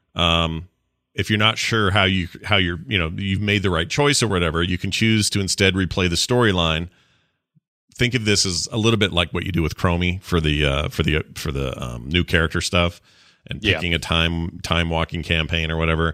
um, if you're not sure how you how you're you know you've made the right choice or whatever, you can choose to instead replay the storyline. Think of this as a little bit like what you do with Chromie for the uh, for the for the um, new character stuff, and picking Yeah. a time time walking campaign or whatever.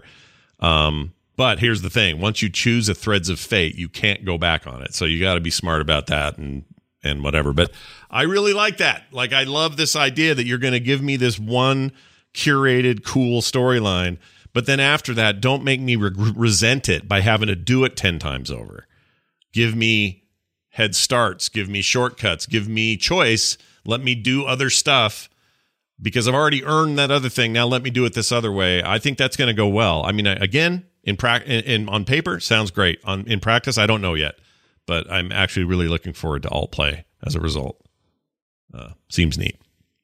Um, but here's the thing: once you choose a Threads of Fate, you can't go back on it. So you got to be smart about that and and whatever. But I really like that. Like, I love this idea that you're going to give me this one curated, cool storyline, but then after that, don't make me re- resent it by having to do it ten times over. Give me head starts, give me shortcuts, give me choice. Let me do other stuff, because I've already earned that other thing. Now let me do it this other way. I think that's going to go well. I mean, again, in pra- in, in on paper, sounds great. On in practice, I don't know yet, but I'm actually really looking forward to alt play as a result. Uh, seems neat.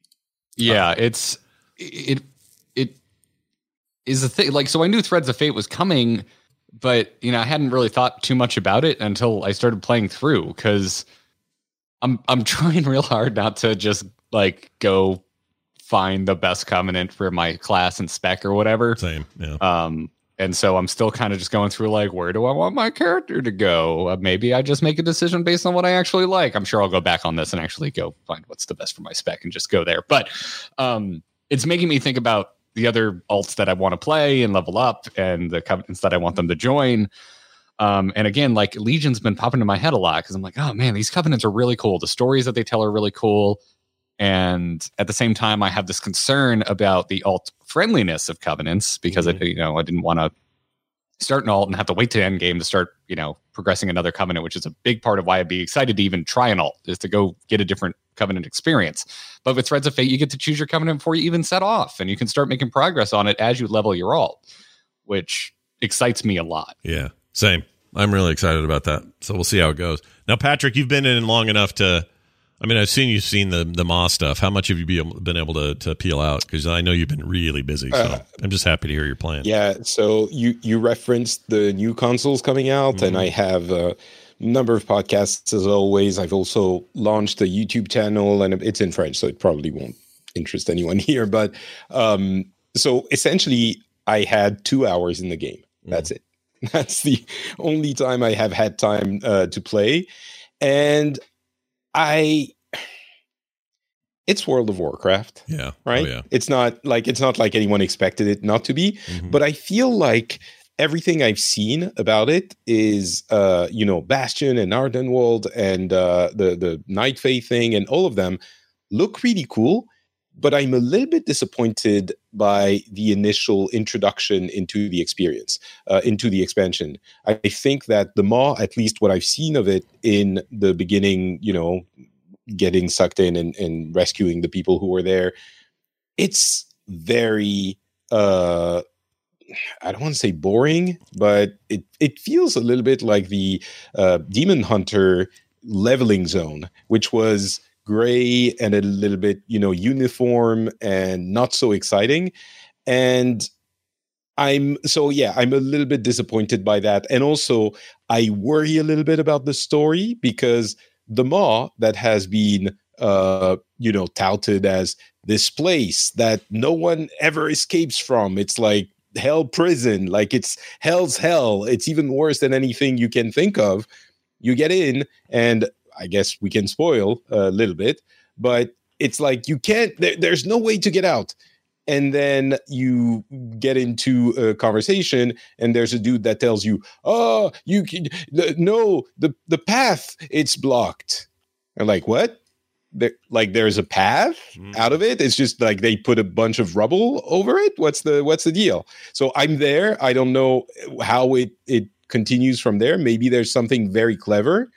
Yeah, it's it it is a thing. Like, so I knew Threads of Fate was coming, but you know, I hadn't really thought too much about it until I started playing through, because I'm I'm trying real hard not to just like go find the best covenant for my class and spec or whatever. Same, yeah. Um, And so I'm still kind of just going through like, where do I want my character to go? Uh, maybe I just make a decision based on what I actually like. I'm sure I'll go back on this and actually go find what's the best for my spec and just go there. But um, it's making me think about the other alts that I want to play and level up and the covenants that I want them to join. Um, and again, like Legion's been popping in my head a lot because I'm like, oh man, these covenants are really cool. The stories that they tell are really cool. And at the same time, I have this concern about the alt friendliness of covenants because mm-hmm. I, you know, I didn't want to start an alt and have to wait to end game to start, you know, progressing another covenant, which is a big part of why I'd be excited to even try an alt, is to go get a different covenant experience. But with Threads of Fate, you get to choose your covenant before you even set off, and you can start making progress on it as you level your alt, which excites me a lot. Yeah, same. I'm really excited about that. So we'll see how it goes. Now, Patrick, you've been in long enough to. I mean, I've seen you've seen the the M A stuff. How much have you be able, been able to to peel out? Because I know you've been really busy. So uh, I'm just happy to hear you're playing. Yeah. So you you referenced the new consoles coming out, mm-hmm. and I have a number of podcasts as always. I've also launched a YouTube channel, and it's in French, so it probably won't interest anyone here. But um, so essentially, I had two hours in the game. That's mm-hmm. it. That's the only time I have had time uh, to play, and I, it's World of Warcraft. Yeah. Right. Oh, yeah. It's not like, it's not like anyone expected it not to be, mm-hmm. but I feel like everything I've seen about it is, uh, you know, Bastion and Ardenwold and uh, the, the Night Fae thing and all of them look really cool, but I'm a little bit disappointed by the initial introduction into the experience, uh, into the expansion. I think that the Maw, at least what I've seen of it in the beginning, you know, getting sucked in and, and rescuing the people who were there, it's very, uh, I don't want to say boring, but it, it feels a little bit like the uh, Demon Hunter leveling zone, which was gray and a little bit, you know, uniform and not so exciting. And I'm so, yeah, I'm a little bit disappointed by that. And also I worry a little bit about the story because the Maw that has been, uh, you know, touted as this place that no one ever escapes from. It's like hell prison, like it's hell's hell. It's even worse than anything you can think of. You get in and I guess we can spoil a little bit, but it's like you can't, there, there's no way to get out. And then you get into a conversation and there's a dude that tells you, oh, you can, no, the, the path, it's blocked. And like, what? There, like there's a path mm. out of it. It's just like they put a bunch of rubble over it. What's the, what's the deal? So I'm there. I don't know how it, it continues from there. Maybe there's something very clever,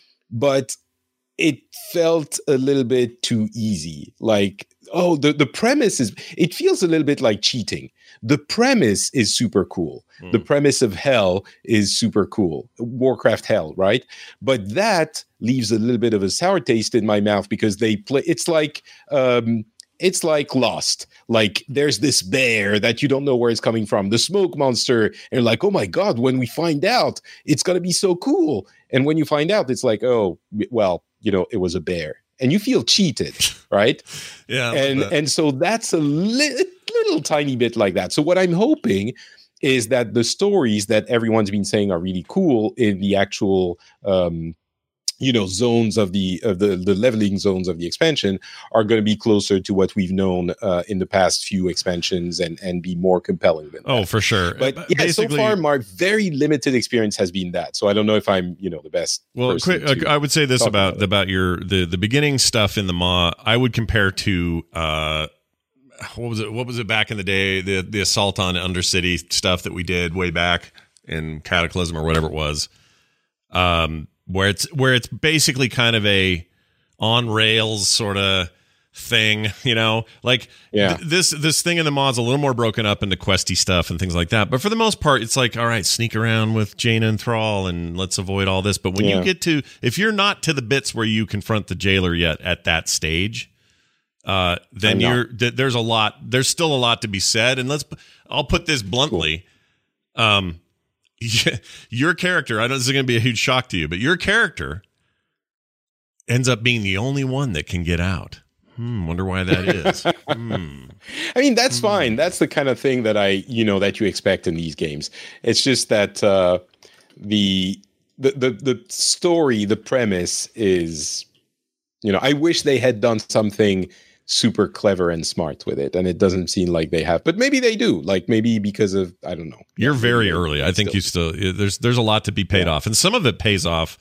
but it felt a little bit too easy. Like, oh, the, the premise is, it feels a little bit like cheating. The premise is super cool. Mm. The premise of hell is super cool. Warcraft hell, right? But that leaves a little bit of a sour taste in my mouth because they play, it's like, um, it's like Lost. Like there's this bear that you don't know where it's coming from, the smoke monster. And you're like, oh my God, when we find out, it's going to be so cool. And when you find out, it's like, oh, well, you know, it was a bear. And you feel cheated, right? Yeah. And and so that's a li- little tiny bit like that. So what I'm hoping is that the stories that everyone's been saying are really cool in the actual um you know, zones of the of the, the leveling zones of the expansion are going to be closer to what we've known uh, in the past few expansions and and be more compelling than that. Oh, for sure. But yeah, basically, so far my very limited experience has been that. So I don't know if I'm, you know, the best. Well, quick, I would say this about about, about your the the beginning stuff in the Maw. I would compare to uh, what was it? What was it back in the day? The the assault on Undercity stuff that we did way back in Cataclysm or whatever it was. Um. Where it's where it's basically kind of a on rails sort of thing, you know, like yeah. th- this this thing in the Maw's a little more broken up into questy stuff and things like that. But for the most part, it's like, all right, sneak around with Jaina and Thrall and let's avoid all this. But when yeah. you get to, if you're not to the bits where you confront the jailer yet at that stage, uh, then you're th- there's a lot. There's still a lot to be said. And let's, I'll put this bluntly. Cool. Um. Your character, I know this is going to be a huge shock to you, but your character ends up being the only one that can get out. Hmm, wonder why that is. hmm. I mean, that's fine. That's the kind of thing that I, you know, that you expect in these games. It's just that uh, the, the the the story, the premise is, you know, I wish they had done something super clever and smart with it, and it doesn't seem like they have. But maybe they do. Like maybe because of I don't know. You're yeah, very early. I think still. you still there's there's a lot to be paid yeah. off, and some of it pays off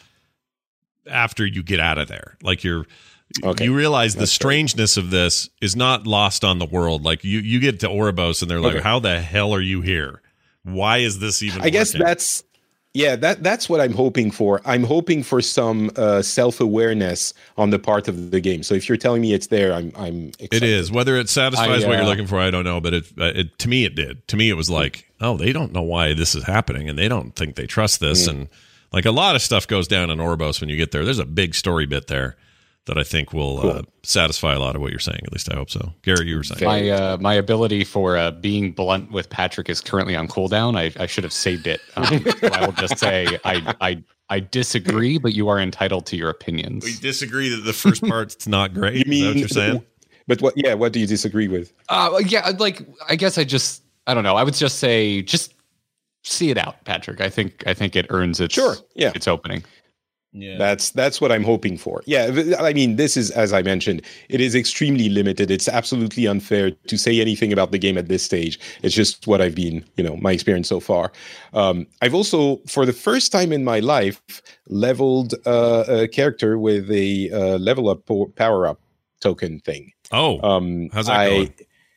after you get out of there. Like you're. Okay. You realize the That's strangeness of this is not lost on the world. Like you, you get to Oribos and they're like, Okay. "How the hell are you here? Why is this even?" I guess working?" that's yeah. That that's what I'm hoping for. I'm hoping for some uh, self-awareness on the part of the game. So if you're telling me it's there, I'm I'm. It excited. is. Whether it satisfies I, what you're uh, looking for, I don't know. But it, uh, it to me, it did. To me, it was like, oh, they don't know why this is happening, and they don't think they trust this, Mm. and like a lot of stuff goes down in Oribos when you get there. There's a big story bit there that I think will Cool. uh, satisfy a lot of what you're saying. At least I hope so. Gary, you were saying. My uh, my ability for uh, being blunt with Patrick is currently on cooldown. I, I should have saved it. Um, so I will just say I, I I disagree, but you are entitled to your opinions. We disagree that the first part's not great. You Is that mean what you're saying? But what? Yeah. What do you disagree with? Uh, yeah, like I guess I just I don't know. I would just say just see it out, Patrick. I think I think it earns its Sure, yeah. its opening. Yeah. That's that's what I'm hoping for. Yeah, th- I mean, this is, as I mentioned, it is extremely limited. It's absolutely unfair to say anything about the game at this stage. It's just what I've been, you know, my experience so far. Um, I've also, for the first time in my life, leveled uh, a character with a uh, level up po- power up token thing. Oh, Um, how's that I, going?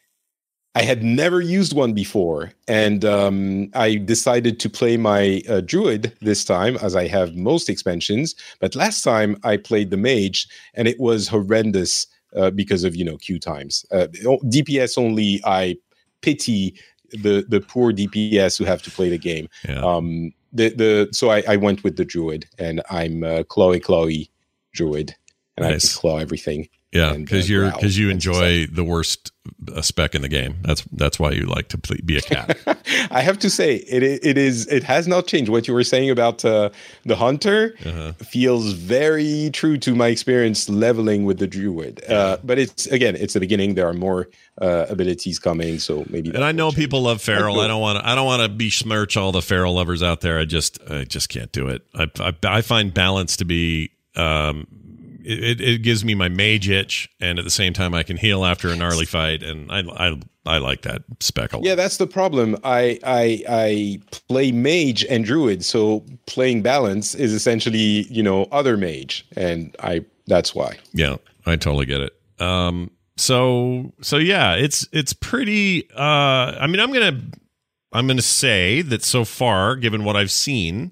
I had never used one before, and um, I decided to play my uh, druid this time, as I have most expansions. But last time I played the mage, and it was horrendous uh, because of you know queue times. Uh, D P S only. I pity the the poor D P S who have to play the game. Yeah. Um, the the so I, I went with the druid, and I'm uh, Chloe Chloe druid, and I Nice. can claw everything. Yeah, and, because uh, you're growl because you and enjoy the worst uh, spec in the game. That's that's why you like to ple- be a cat. I have to say, it i- it is it has not changed. What you were saying about uh, the hunter Uh-huh. feels very true to my experience leveling with the druid. Uh, but it's again, it's the beginning. There are more uh, abilities coming, so maybe. And I know people love feral. cool. I don't want to. I don't want to besmirch all the feral lovers out there. I just I just can't do it. I I, I find balance to be. Um, it, it gives me my mage itch, and at the same time, I can heal after a gnarly fight, and I I, I like that spec a lot. Yeah, that's the problem. I I I play mage and druid, so playing balance is essentially you know other mage, and I that's why. Yeah, I totally get it. Um, so so yeah, it's it's pretty. Uh, I mean, I'm gonna I'm gonna say that so far, given what I've seen,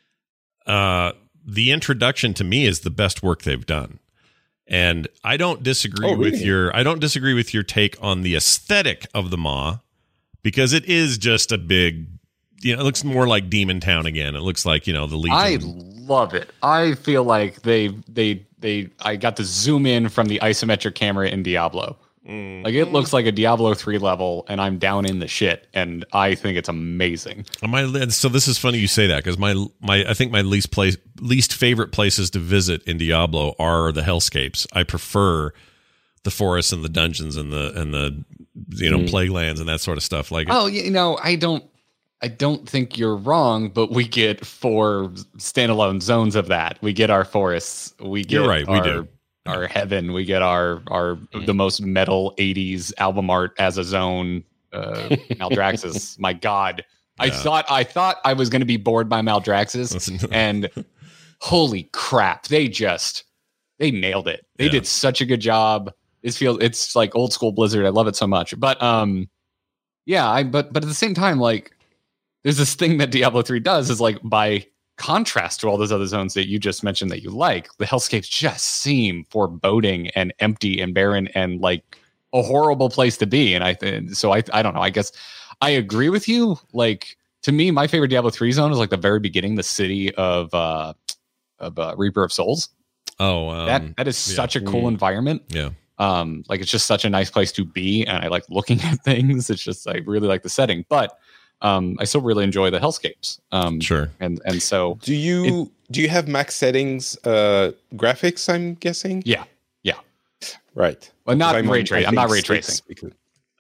uh, the introduction to me is the best work they've done, and I don't disagree Oh, really? with your I don't disagree with your take on the aesthetic of the Maw, because it is just a big. You know, it looks more like Demon Town again. It looks like you know the Legion. I love it. I feel like they they they I got to zoom in from the isometric camera in Diablo. Mm. Like it looks like a Diablo three level, and I'm down in the shit, and I think it's amazing. My so this is funny you say that, because my my I think my least place least favorite places to visit in Diablo are the hellscapes. I prefer the forests and the dungeons and the and the you know Mm. plague lands and that sort of stuff. Like Oh, you know, I don't I don't think you're wrong, but we get four standalone zones of that. We get our forests. We get You're right, we our, do. our heaven. We get our our the most metal eighties album art as a zone. Uh, Maldraxxus. My God, I Yeah. thought I thought I was going to be bored by Maldraxxus, and holy crap, they just they nailed it. They Yeah. did such a good job. It feels it's like old school Blizzard. I love it so much. But um, yeah, I but but at the same time, like. There's this thing that Diablo three does is like by contrast to all those other zones that you just mentioned that you like, the hellscapes just seem foreboding and empty and barren and like a horrible place to be. And I think so. I I don't know. I guess I agree with you. Like to me, my favorite Diablo three zone is like the very beginning, the city of uh of uh, Reaper of Souls. oh um, That that is yeah. such a cool environment. yeah Um, like it's just such a nice place to be, and I like looking at things. It's just I really like the setting, but. Um, I still really enjoy the hellscapes. Um, sure. and and so Do you do you have max settings uh, graphics? I'm guessing. yeah, yeah. Right. Well, not I'm ray on- tracing. I I'm not think ray six tracing. because-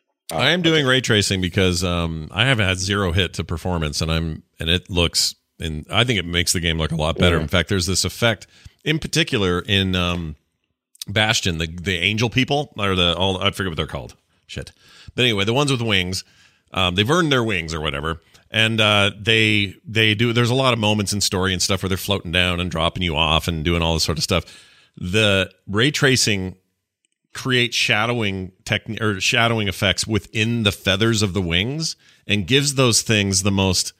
I am doing ray tracing because um, I have had zero hit to performance, and I'm and it looks and I think it makes the game look a lot better. Yeah. In fact, there's this effect in particular in um, Bastion, the the angel people or the all I forget what they're called. Shit. But anyway, the ones with wings, um, they've earned their wings or whatever, and uh, they they do. There's a lot of moments in story and stuff where they're floating down and dropping you off and doing all this sort of stuff. The ray tracing create shadowing technique or shadowing effects within the feathers of the wings and gives those things the most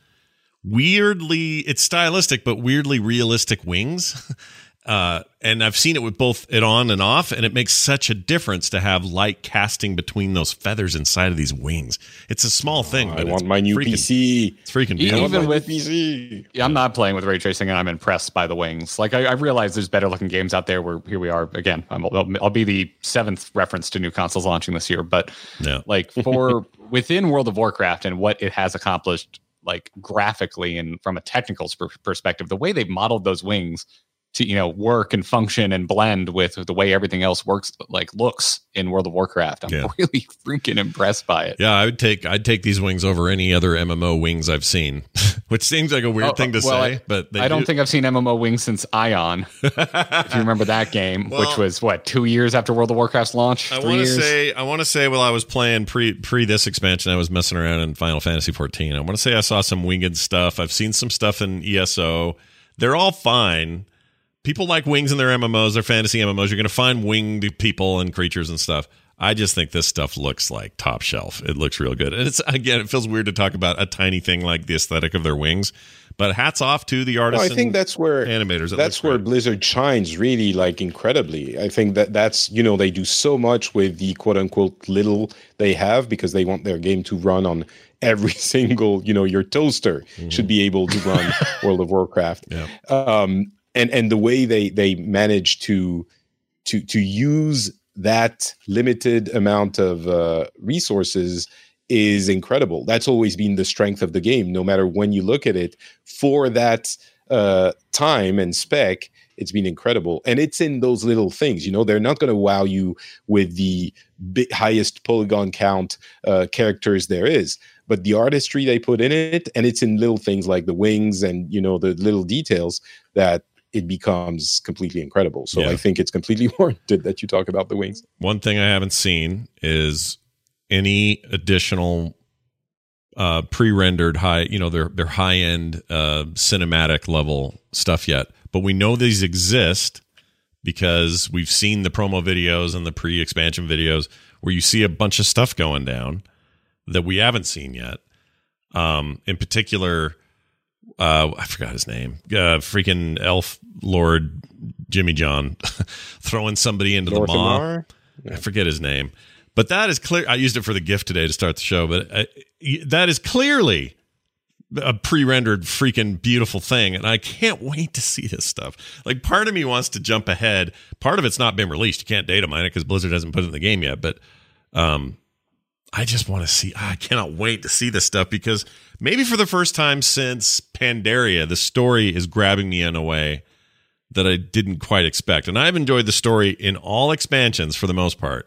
weirdly, it's stylistic, but weirdly realistic wings. Uh, and I've seen it with both it on and off, and it makes such a difference to have light casting between those feathers inside of these wings. It's a small thing, I but want it's my new freaking, P C. It's freaking beautiful. Even with P C. Yeah, I'm not playing with ray tracing, and I'm impressed by the wings. Like I, I realize there's better looking games out there. Where here we are again. I'm, I'll, I'll be the seventh reference to new consoles launching this year, but Yeah. like for within World of Warcraft and what it has accomplished, like graphically and from a technical sp- perspective, the way they've modeled those wings to, you know, work and function and blend with the way everything else works, like looks in World of Warcraft. I'm Yeah. really freaking impressed by it. Yeah, I would take I'd take these wings over any other M M O wings I've seen, which seems like a weird Oh, thing to well, say, I, but they I don't do. think I've seen M M O wings since Ion. If you remember that game, Well, which was what, two years after World of Warcraft's launch? I Three want to years? say I want to say while I was playing pre pre this expansion, I was messing around in Final Fantasy fourteen. I want to say I saw some winged stuff. I've seen some stuff in E S O. They're all fine. People like wings in their M M Os, their fantasy M M Os. You're going to find winged people and creatures and stuff. I just think this stuff looks like top shelf. It looks real good. And it's, again, it feels weird to talk about a tiny thing like the aesthetic of their wings, but hats off to the No, artists. I think that's where animators. It That's looks where great. Blizzard shines really, like incredibly. I think that that's you know they do so much with the quote unquote little they have because they want their game to run on every single you know your toaster Mm-hmm. should be able to run World of Warcraft. Yeah. Um, and and the way they they manage to to to use that limited amount of uh, resources is incredible. That's always been the strength of the game, no matter when you look at it. For that uh, time and spec, it's been incredible. And it's in those little things, you know, they're not going to wow you with the big, highest polygon count uh, characters there is, but the artistry they put in it, and it's in little things like the wings and, you know, the little details that it becomes completely incredible. So Yeah. I think it's completely warranted that you talk about the wings. One thing I haven't seen is any additional uh, pre-rendered high, you know, their their high-end uh, cinematic level stuff yet. But we know these exist because we've seen the promo videos and the pre-expansion videos where you see a bunch of stuff going down that we haven't seen yet. Um, in particular, uh, I forgot his name. Uh, freaking Elf Lord Jimmy John throwing somebody into the maw. Lorthamar? I forget his name, but that is clear. I used it for the gift today to start the show, but uh, that is clearly a pre-rendered freaking beautiful thing, and I can't wait to see this stuff. Like, part of me wants to jump ahead. Part of it's not been released. You can't data mine it because Blizzard hasn't put it in the game yet, but um, I just want to see. I cannot wait to see this stuff because maybe for the first time since Pandaria, the story is grabbing me in a way that I didn't quite expect. And I've enjoyed the story in all expansions for the most part.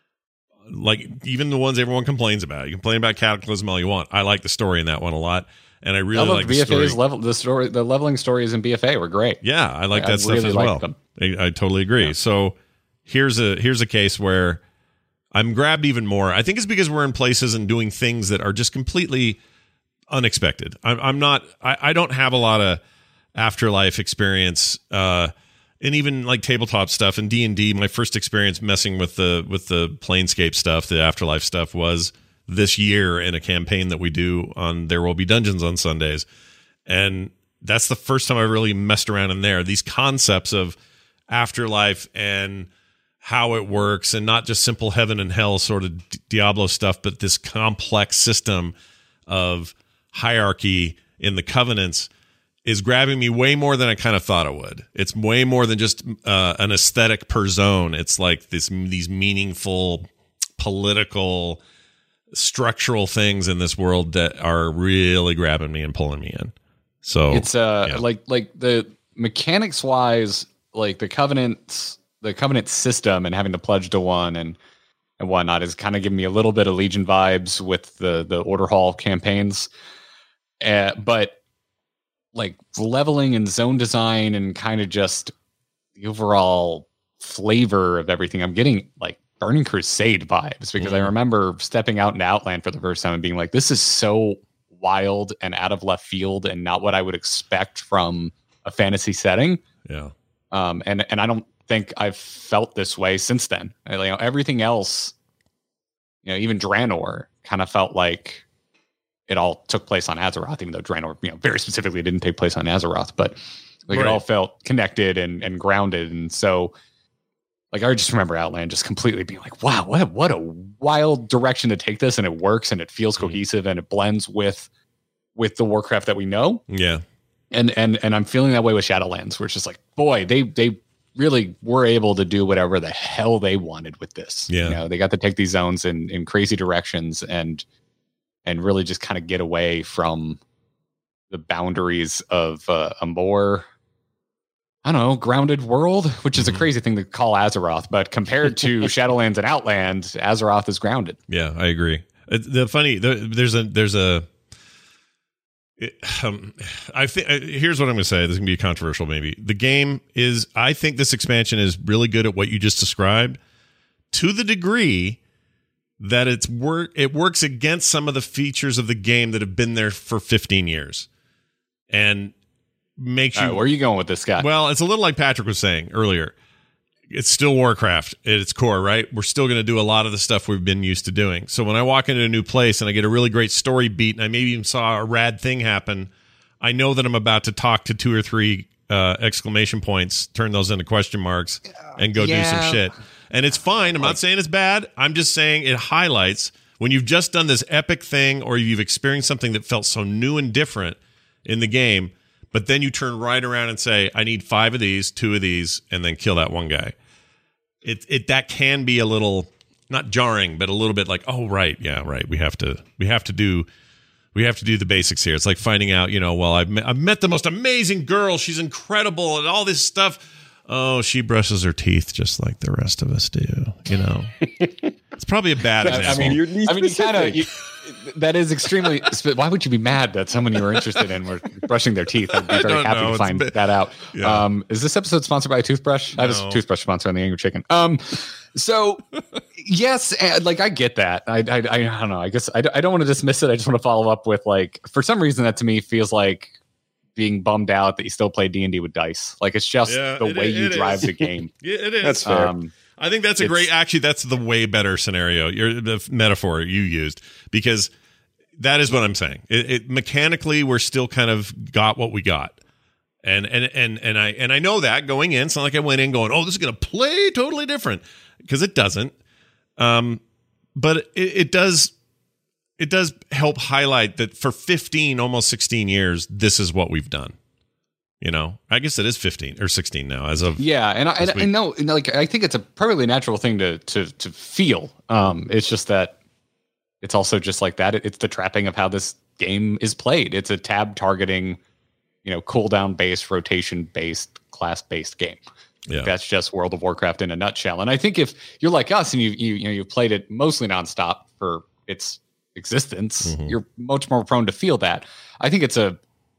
Like, even the ones everyone complains about. You can complain about Cataclysm all you want. I like the story in that one a lot. And I really I love like the B F A's story. level. The story, the leveling stories in B F A were great. Yeah, I like I that stuff really as liked well. them. I, I totally agree. Yeah. So here's a here's a case where I'm grabbed even more. I think it's because we're in places and doing things that are just completely unexpected. I'm, I'm not. I, I don't have a lot of Afterlife experience, uh, and even like tabletop stuff and D and D. My first experience messing with the with the Planescape stuff, the Afterlife stuff, was this year in a campaign that we do on There Will Be Dungeons on Sundays. And that's the first time I really messed around in there. These concepts of afterlife and how it works, and not just simple heaven and hell sort of Diablo stuff, but this complex system of hierarchy in the covenants is grabbing me way more than I kind of thought it would. It's way more than just uh, an aesthetic per zone. It's like this these meaningful political structural things in this world that are really grabbing me and pulling me in. So It's uh yeah. like like the mechanics wise, like the covenants the Covenant system and having to pledge to one and and whatnot is kind of giving me a little bit of Legion vibes with the the Order Hall campaigns. Uh, but like leveling and zone design and kind of just the overall flavor of everything, I'm getting like Burning Crusade vibes because mm. I remember stepping out into Outland for the first time and being like, this is so wild and out of left field and not what I would expect from a fantasy setting. Yeah. Um, and, and I don't think I've felt this way since then. I, you know, everything else, you know, even Draenor kind of felt like it all took place on Azeroth, even though Draenor, you know, very specifically didn't take place on Azeroth, but like right. It all felt connected and, and grounded. And so like, I just remember Outland just completely being like, wow, what a, what a wild direction to take this. And it works and it feels mm-hmm. cohesive and it blends with, with the Warcraft that we know. Yeah. And, and, and I'm feeling that way with Shadowlands, where it's just like, boy, they, they really were able to do whatever the hell they wanted with this. Yeah. You know, they got to take these zones in, in crazy directions and, and really just kind of get away from the boundaries of uh, a more, I don't know, grounded world, which is a crazy thing to call Azeroth, but compared to Shadowlands and Outland, Azeroth is grounded. Yeah, I agree. It, the funny, the, there's a, there's a, it, um, I think, here's what I'm going to say. This is going to be controversial, maybe. The game is, I think this expansion is really good at what you just described to the degree that it's work, it works against some of the features of the game that have been there for fifteen years. And makes you. Right, where are you going with this guy? Well, it's a little like Patrick was saying earlier. It's still Warcraft at its core, right? We're still going to do a lot of the stuff we've been used to doing. So when I walk into a new place and I get a really great story beat and I maybe even saw a rad thing happen, I know that I'm about to talk to two or three uh, exclamation points, turn those into question marks, and go yeah. do some shit. And it's fine. I'm not saying it's bad. I'm just saying it highlights when you've just done this epic thing or you've experienced something that felt so new and different in the game, but then you turn right around and say, I need five of these, two of these, and then kill that one guy. It it that can be a little, not jarring, but a little bit like, oh, right, yeah, right. We have to we have to do we have to do the basics here. It's like finding out, you know, well, I've met, I've met the most amazing girl. She's incredible and all this stuff. Oh, she brushes her teeth just like the rest of us do. You know, it's probably a bad example. I mean, you're I mean, you kind of that is extremely. Why would you be mad that someone you were interested in were brushing their teeth? I'd be very happy know. to find that out. Yeah. Um, is this episode sponsored by a toothbrush? No. I have a toothbrush sponsor on the Angry Chicken. Um, so yes, like I get that. I, I, I don't know. I guess I, I don't want to dismiss it. I just want to follow up with like, for some reason, that to me feels like being bummed out that you still play D and D with dice. Like it's just yeah, the it, way it, you it drive is. the game. Yeah, it is. That's fair. Um, I think that's a great, actually, that's the way better scenario. Your the metaphor you used, because that is what I'm saying. It, it mechanically, we're still kind of got what we got. And, and, and, and I, and I know that going in, it's not like I went in going, oh, this is going to play totally different, because it doesn't. Um, but it, it does, it does help highlight that for fifteen, almost sixteen years, this is what we've done. You know, I guess it is fifteen or sixteen now as of. Yeah. And I, and, and no, like, I think it's a perfectly natural thing to, to, to feel. Um, it's just that it's also just like that. It, it's the trapping of how this game is played. It's a tab targeting, you know, cooldown based, rotation based, class based game. Yeah. That's just World of Warcraft in a nutshell. And I think if you're like us and you, you, you know, you've played it mostly nonstop for its existence, mm-hmm. you're much more prone to feel that. I think it's a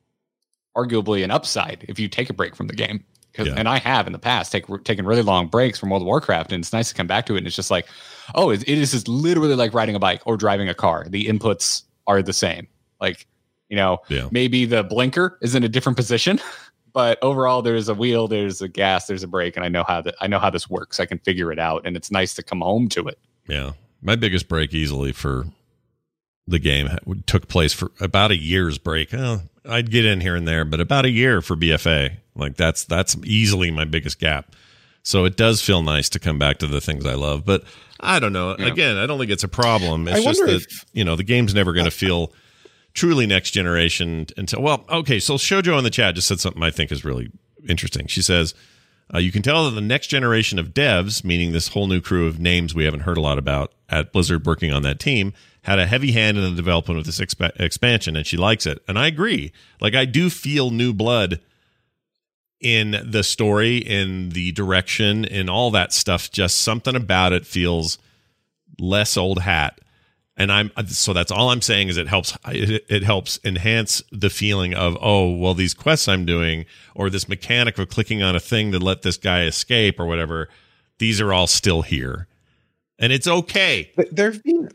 arguably an upside if you take a break from the game. Because yeah. and I have in the past take, taken really long breaks from World of Warcraft, and it's nice to come back to it. And it's just like, oh, it, it is just literally like riding a bike or driving a car. The inputs are the same. Like, you know, yeah. maybe the blinker is in a different position, but overall there's a wheel, there's a gas, there's a brake, and I know how that I know how this works. I can figure it out, and it's nice to come home to it. Yeah, my biggest break easily for the game took place for about a year's break. Oh, I'd get in here and there, but about a year for B F A. Like that's that's easily my biggest gap. So it does feel nice to come back to the things I love. But I don't know. Yeah. Again, I don't think it's a problem. It's I just that if, you know the game's never going to feel truly next generation until. Well, okay. So Shoujo in the chat just said something I think is really interesting. She says, uh, "You can tell that the next generation of devs, meaning this whole new crew of names we haven't heard a lot about at Blizzard working on that team, had a heavy hand in the development of this exp- expansion, and she likes it." And I agree. Like, I do feel new blood in the story, in the direction, in all that stuff. Just something about it feels less old hat. And I'm so that's all I'm saying is it helps it, it helps enhance the feeling of, oh, well, these quests I'm doing, or this mechanic of clicking on a thing to let this guy escape or whatever, these are all still here. And it's okay. But there have been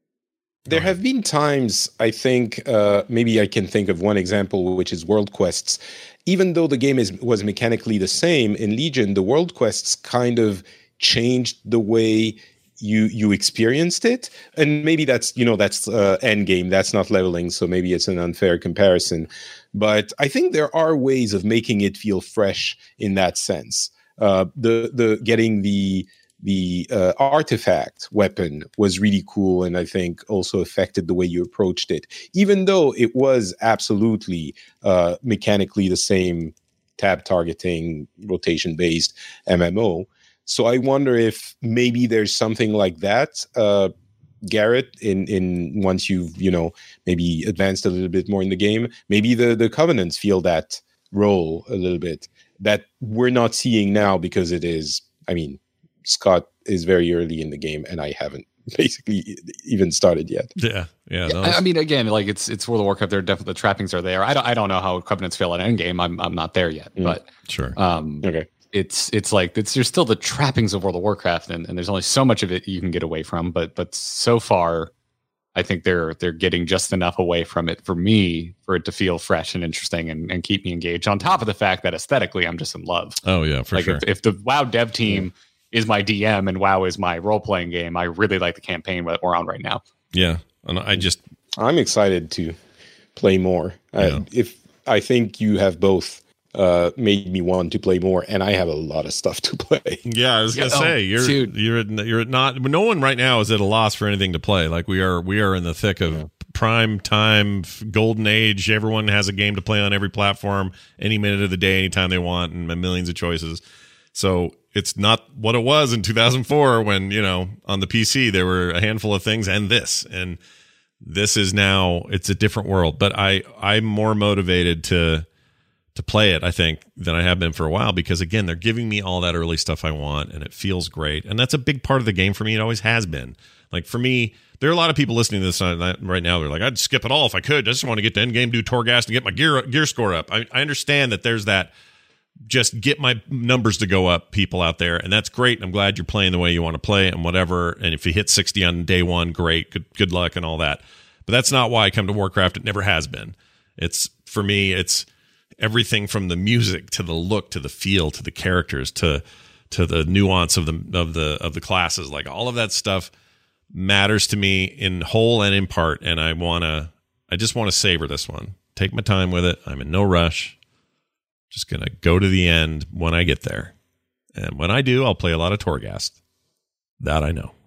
there have been times, I think, uh, maybe I can think of one example, which is World Quests. Even though the game is was mechanically the same, in Legion, the World Quests kind of changed the way you you experienced it. And maybe that's, you know, that's uh, end game, that's not leveling, so maybe it's an unfair comparison. But I think there are ways of making it feel fresh in that sense. Uh, the the getting the the uh, artifact weapon was really cool, and I think also affected the way you approached it, even though it was absolutely uh, mechanically the same tab targeting, rotation based M M O. So I wonder if maybe there's something like that, uh, Garrett, in, in once you've, you know, maybe advanced a little bit more in the game, maybe the, the Covenants feel that role a little bit that we're not seeing now because it is, I mean, Scott is very early in the game and I haven't basically even started yet. Yeah. Yeah. yeah I mean, again, like it's, it's World of Warcraft. They're definitely, the trappings are there. I don't, I don't know how Covenants feel at endgame. I'm, I'm not there yet, mm. but sure. Um, okay. It's it's like it's there's still the trappings of World of Warcraft, and, and there's only so much of it you can get away from. But but so far, I think they're they're getting just enough away from it for me for it to feel fresh and interesting and, and keep me engaged. On top of the fact that aesthetically, I'm just in love. Oh yeah, for like sure. If, if the WoW dev team yeah. is my D M and WoW is my role playing game, I really like the campaign that we're on right now. Yeah, and I just I'm excited to play more. Yeah. Uh, if I think you have both. Uh, made me want to play more, and I have a lot of stuff to play. Yeah, I was gonna yeah, say oh, you're dude. you're you're not. No one right now is at a loss for anything to play. Like we are, we are in the thick of yeah. prime time, golden age. Everyone has a game to play on every platform, any minute of the day, anytime they want, and millions of choices. So it's not what it was in two thousand four when, you know, on the P C there were a handful of things, and this and this is now it's a different world. But I I'm more motivated to. to play it, I think, than I have been for a while, because again, they're giving me all that early stuff I want and it feels great. And that's a big part of the game for me. It always has been. Like for me, there are a lot of people listening to this right now. They're like, I'd skip it all if I could. I just want to get to end game, do Torghast and get my gear gear score up. I, I understand that there's that just get my numbers to go up people out there. And that's great. I'm glad you're playing the way you want to play and whatever. And if you hit sixty on day one, great, good, good luck and all that. But that's not why I come to Warcraft. It never has been. It's for me, it's, everything from the music to the look to the feel to the characters to to the nuance of the of the of the classes, like all of that stuff matters to me in whole and in part. And I wanna I just want to savor this one. Take my time with it. I'm in no rush. Just gonna go to the end when I get there. And when I do, I'll play a lot of Torghast. That I know.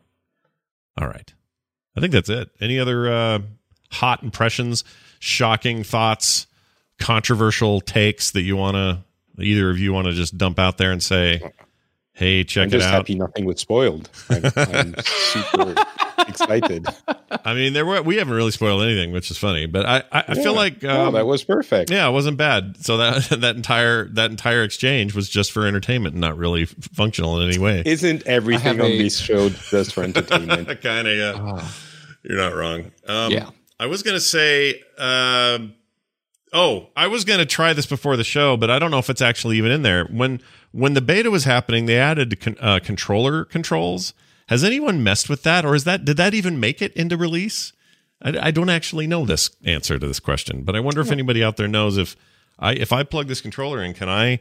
All right. I think that's it. Any other uh, hot impressions, shocking thoughts, controversial takes that you want to, either of you want to just dump out there and say, hey, check I'm it just out? Happy nothing was spoiled. I'm, I'm super excited. I mean, there were, we haven't really spoiled anything, which is funny, but I, I, I yeah. feel like um, oh, that was perfect. Yeah, it wasn't bad. So that that entire that entire exchange was just for entertainment and not really f- functional in any way. Isn't everything on a... this show just for entertainment? Kind of, yeah. Oh. You're not wrong. Um, yeah. I was going to say... Um, Oh, I was going to try this before the show, but I don't know if it's actually even in there. When when the beta was happening, they added con- uh, controller controls. Has anyone messed with that, or is that did that even make it into release? I, I don't actually know this answer to this question, but I wonder if anybody out there knows if I if I plug this controller in, can I?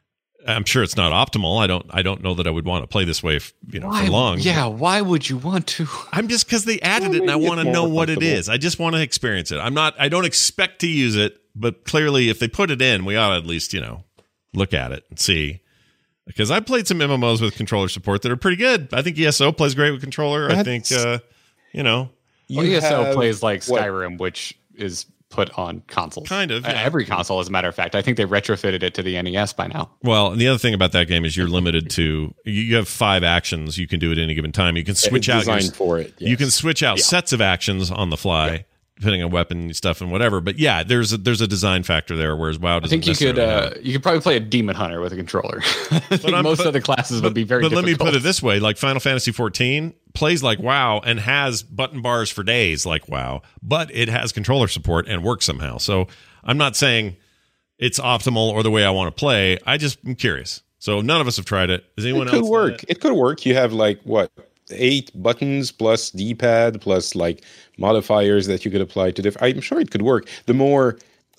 I'm sure it's not optimal. I don't I don't know that I would want to play this way, if, you know, why, for long. Yeah, why would you want to? I'm just because they added well, it, and I want to know what it is. I just want to experience it. I'm not. I don't expect to use it. But clearly, if they put it in, we ought to at least, you know, look at it and see. Because I played some M M Os with controller support that are pretty good. I think E S O plays great with controller. That's, I think, uh, you know. You well, E S O plays like Skyrim, what? which is put on consoles. Kind of. Yeah. Uh, every console, as a matter of fact. I think they retrofitted it to the N E S by now. Well, and the other thing about that game is you're limited to, you have five actions you can do at any given time. You can switch it's out. Designed your, for it. Yes. You can switch out yeah. sets of actions on the fly. Yeah. depending on weapon stuff and whatever. But yeah, there's a, there's a design factor there, whereas WoW doesn't. I think you could uh, have. you could probably play a demon hunter with a controller. I think I'm, most but, other classes but, would be very. But difficult. let me put it this way: like Final Fantasy fourteen plays like WoW and has button bars for days like WoW, but it has controller support and works somehow. So I'm not saying it's optimal or the way I want to play. I just am curious. So none of us have tried it. Does anyone it could else? work. It? it could work. You have like what eight buttons plus D-pad plus like modifiers that you could apply to different. I'm sure it could work. The more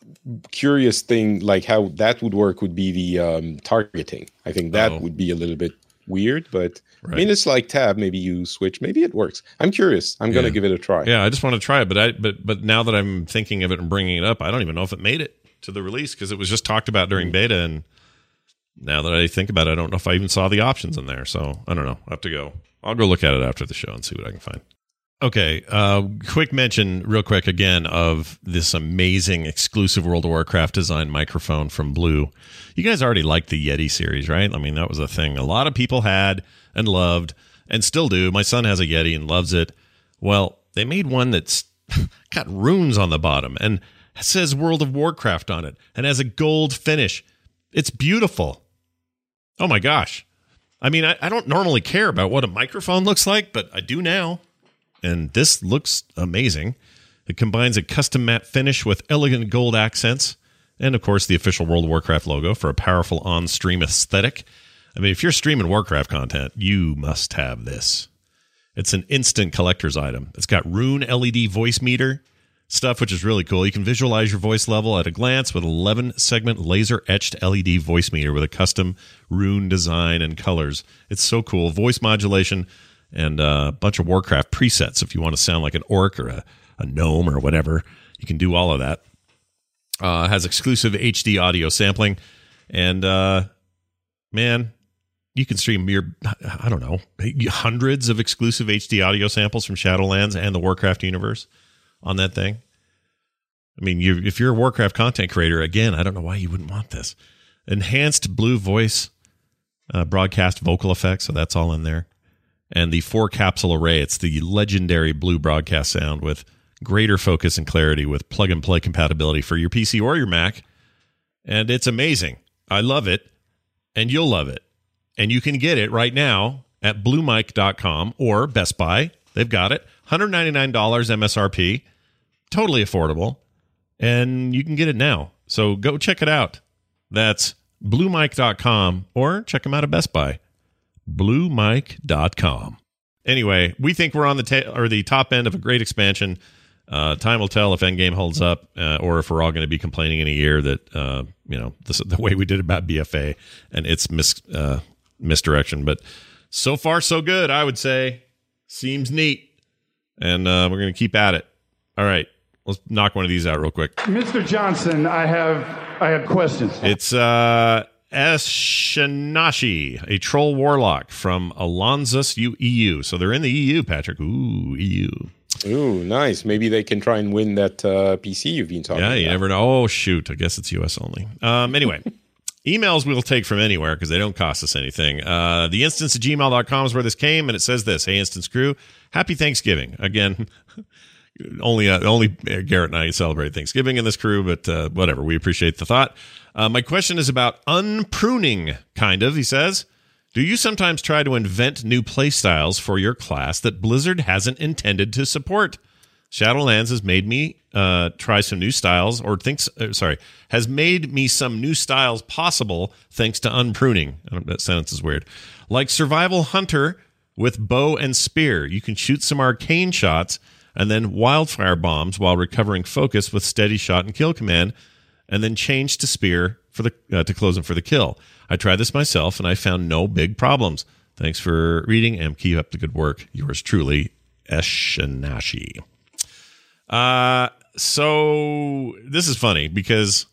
curious thing, like how that would work, would be the um, targeting. I think that oh. would be a little bit weird, but right. I mean, it's like tab. Maybe you switch. Maybe it works. I'm curious. I'm yeah. gonna give it a try. Yeah, I just want to try it, but I but but now that I'm thinking of it and bringing it up, I don't even know if it made it to the release because it was just talked about during beta, and now that I think about it, I don't know if I even saw the options in there. So I don't know. I have to go. I'll go look at it after the show and see what I can find. Okay, uh, quick mention, real quick again, of this amazing exclusive World of Warcraft design microphone from Blue. You guys already liked the Yeti series, right? I mean, that was a thing a lot of people had and loved and still do. My son has a Yeti and loves it. Well, they made one that's got runes on the bottom and says World of Warcraft on it and has a gold finish. It's beautiful. Oh my gosh. I mean, I, I don't normally care about what a microphone looks like, but I do now. And this looks amazing. It combines a custom matte finish with elegant gold accents and, of course, the official World of Warcraft logo for a powerful on-stream aesthetic. I mean, if you're streaming Warcraft content, you must have this. It's an instant collector's item. It's got Rune L E D voice meter stuff, which is really cool. You can visualize your voice level at a glance with eleven segment laser-etched L E D voice meter with a custom rune design and colors. It's so cool. Voice modulation and a bunch of Warcraft presets if you want to sound like an orc or a, a gnome or whatever. You can do all of that. Uh, it has exclusive H D audio sampling. And, uh, man, you can stream your, I don't know, hundreds of exclusive H D audio samples from Shadowlands and the Warcraft universe on that thing. I mean, you, if you're a Warcraft content creator, again, I don't know why you wouldn't want this. Enhanced Blue voice uh, broadcast vocal effects, so that's all in there. And the four capsule array, it's the legendary Blue broadcast sound with greater focus and clarity with plug and play compatibility for your P C or your Mac. And it's amazing. I love it, and you'll love it. And you can get it right now at blue mic dot com or Best Buy. They've got it. one hundred ninety-nine dollars M S R P. Totally affordable. And you can get it now. So go check it out. That's blue mic dot com or check them out at Best Buy. blue mic dot com. Anyway, we think we're on the ta- or the top end of a great expansion. Uh, time will tell if Endgame holds up, uh, or if we're all going to be complaining in a year that uh, you know this, the way we did about B F A and its mis, uh, misdirection. But so far, so good. I would say seems neat, and uh, we're going to keep at it. All right, let's knock one of these out real quick. Mister Johnson, I have I have questions. It's uh. Eshinashi, a troll warlock from Alonzus E U. So they're in the E U, Patrick. Ooh, E U. Ooh, nice. Maybe they can try and win that uh, P C you've been talking yeah, about. Yeah, you never know. Oh, shoot. I guess it's U S only. Um, anyway, emails we'll take from anywhere because they don't cost us anything. Uh, the instance at gmail dot com is where this came, and it says this. Hey, Instance Crew, happy Thanksgiving. Again, only uh, only Garrett and I celebrate Thanksgiving in this crew, but uh, whatever. We appreciate the thought. Uh, my question is about unpruning, kind of, he says. Do you sometimes try to invent new play styles for your class that Blizzard hasn't intended to support? Shadowlands has made me uh, try some new styles, or thinks, uh, sorry, has made me some new styles possible thanks to unpruning. I don't, that sentence is weird. Like Survival Hunter with bow and spear. You can shoot some arcane shots and then wildfire bombs while recovering focus with steady shot and kill command, and then change to spear for the uh, to close them for the kill. I tried this myself, and I found no big problems. Thanks for reading, and keep up the good work. Yours truly, Eshinashi. Uh, so this is funny because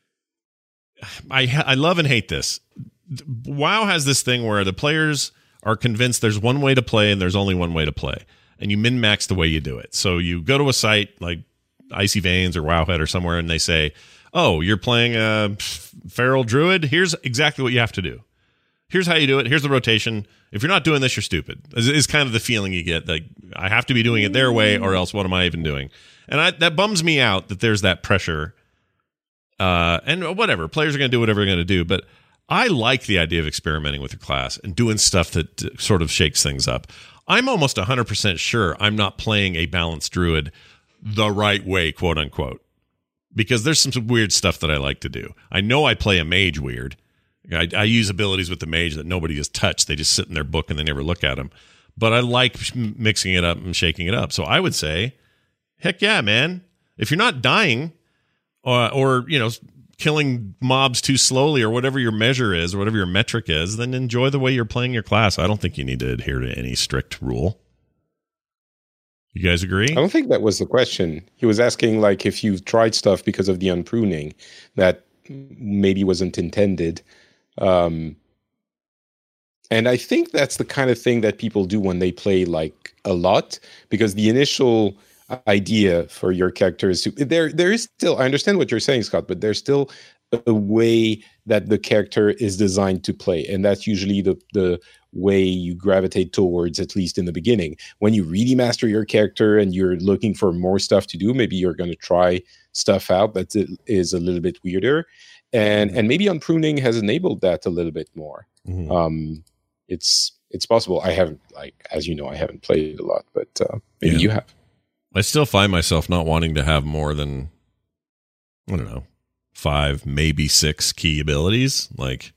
I I love and hate this. WoW has this thing where the players are convinced there's one way to play and there's only one way to play, and you min-max the way you do it. So you go to a site like Icy Veins or Wowhead or somewhere, and they say, oh, you're playing a feral druid? Here's exactly what you have to do. Here's how you do it. Here's the rotation. If you're not doing this, you're stupid. Is, is kind of the feeling you get. Like, I have to be doing it their way, or else what am I even doing? And I, that bums me out that there's that pressure. Uh, and whatever, players are going to do whatever they're going to do. But I like the idea of experimenting with your class and doing stuff that uh, sort of shakes things up. I'm almost one hundred percent sure I'm not playing a balanced druid the right way, quote unquote, because there's some weird stuff that I like to do. I know I play a mage weird. I, I use abilities with the mage that nobody has touched. They just sit in their book and they never look at them. But I like mixing it up and shaking it up. So I would say, heck yeah, man. If you're not dying or, or you know, killing mobs too slowly or whatever your measure is or whatever your metric is, then enjoy the way you're playing your class. I don't think you need to adhere to any strict rule. You guys agree? I don't think that was the question. He was asking, like, if you've tried stuff because of the unpruning that maybe wasn't intended. Um, and I think that's the kind of thing that people do when they play like a lot, because the initial idea for your character is to, there. There is still, I understand what you're saying, Scott, but there's still a way that the character is designed to play, and that's usually the the way you gravitate towards, at least in the beginning. When you really master your character and you're looking for more stuff to do, maybe you're going to try stuff out that is a little bit weirder. And and maybe unpruning has enabled that a little bit more. Mm-hmm. Um, it's it's possible. I haven't, like, as you know, I haven't played a lot, but uh, maybe yeah. you have. I still find myself not wanting to have more than, I don't know, five, maybe six key abilities. Like,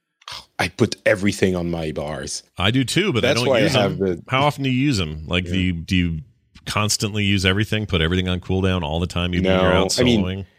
I put everything on my bars. I do too, but That's I don't why use I have them. the, How often do you use them? Like, yeah. do you do you constantly use everything? Put everything on cooldown all the time? Even no, when you're out soloing? I mean,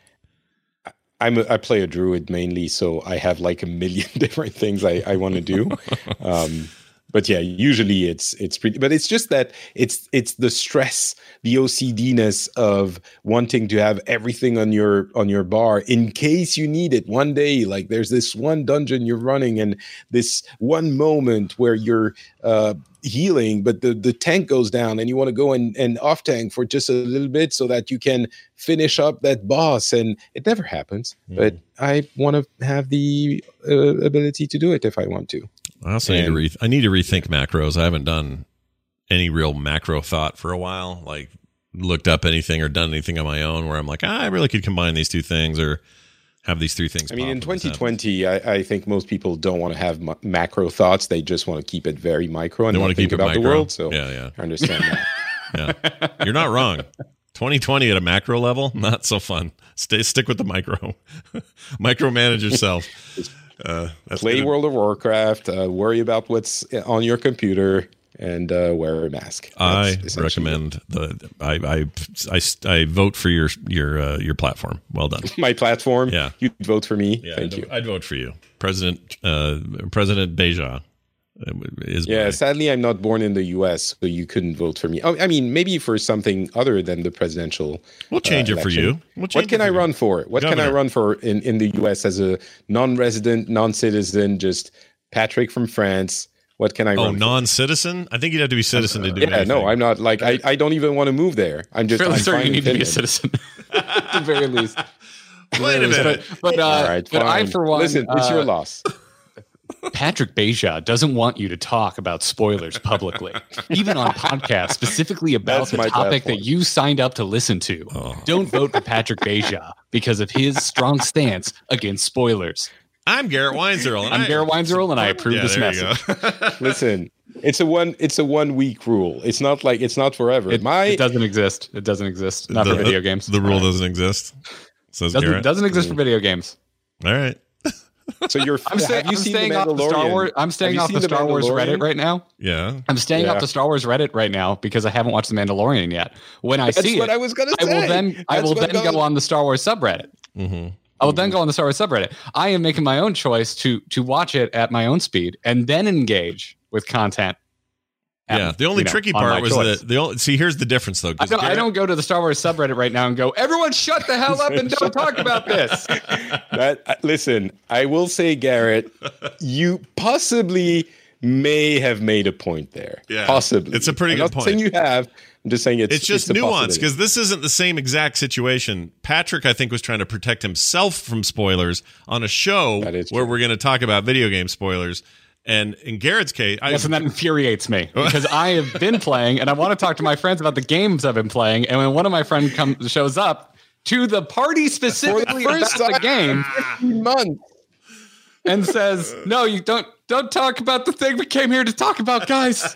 I'm a, I play a druid mainly, so I have like a million different things I, I want to do. Um, but yeah, usually it's it's pretty. But it's just that it's it's the stress, the O C D-ness of wanting to have everything on your on your bar in case you need it one day. Like, there's this one dungeon you're running, and this one moment where you're uh, healing, but the, the tank goes down, and you want to go and, and off tank for just a little bit so that you can finish up that boss. And it never happens, mm. but I want to have the uh, ability to do it if I want to. I also and, need to re- I need to rethink macros. I haven't done any real macro thought for a while, like looked up anything or done anything on my own where I'm like, ah, I really could combine these two things or have these three things. I mean, in twenty twenty, I, I think most people don't want to have ma- macro thoughts. They just want to keep it very micro and they want to keep think it about micro. the world. So yeah, yeah. I understand that. Yeah, you're not wrong. twenty twenty at a macro level, not so fun. Stay stick with the micro. Micromanage yourself. Uh, that's Play gonna... World of Warcraft. Uh, worry about what's on your computer, and uh, wear a mask. That's I recommend the. I, I I I vote for your your uh, your platform. Well done. My platform. Yeah, you'd vote for me. Yeah, Thank I'd, you. I'd vote for you, President uh, President Beja. Is yeah, my... sadly, I'm not born in the U S, so you couldn't vote for me. Oh, I mean, maybe for something other than the presidential. We'll change uh, it for you. We'll what can I you. run for? What Governor. can I run for in, in the U S as a non-resident, non-citizen? Just Patrick from France. What can I oh, run? Oh, non-citizen? I think you'd have to be citizen uh, to do. Yeah, anything. no, I'm not. Like, I, I don't even want to move there. I'm just. Fairly I'm certain you need Finland. to be a citizen at the very least. Wait a minute. But, but, uh, All right, but I, for one, listen, it's uh, your loss. Patrick Beja doesn't want you to talk about spoilers publicly, even on podcasts, specifically about That's the topic platform. that you signed up to listen to. Oh. Don't vote for Patrick Beja because of his strong stance against spoilers. I'm Garrett Weinzierl. And I'm I, Garrett Weinzierl, and I approve yeah, this there you message. go. Listen, it's a one. It's a one week rule. It's not like it's not forever. It, My it doesn't exist. It doesn't exist. Not the, for video games. The rule doesn't exist. Says doesn't, Garrett. doesn't exist for video games. All right. So you're. I'm, stay, have you I'm seen staying the off the Star Wars. I'm staying off the, the Star Wars Reddit right now. Yeah. I'm staying yeah. off the Star Wars Reddit right now because I haven't watched The Mandalorian yet. When I That's see what it, I was gonna I say. will then That's I will then goes... go on the Star Wars subreddit. Mm-hmm. I will then go on the Star Wars subreddit. I am making my own choice to to watch it at my own speed and then engage with content. Yeah, the only you know, tricky on part my was choice. that the only see here's the difference though. I don't, Garrett, I don't go to the Star Wars subreddit right now and go, everyone shut the hell up and don't talk about this. That, uh, listen, I will say, Garrett, you possibly may have made a point there. Yeah, possibly. it's a pretty I'm good not point. saying you have. I'm just saying it's it's just it's nuance because this isn't the same exact situation. Patrick, I think, was trying to protect himself from spoilers on a show where we're going to talk about video game spoilers. And in Garrett's case, I, yes, and that infuriates me because I have been playing and I want to talk to my friends about the games I've been playing. And when one of my friends comes shows up to the party specifically For the about first the game month and says, "No, you don't don't talk about the thing we came here to talk about, guys."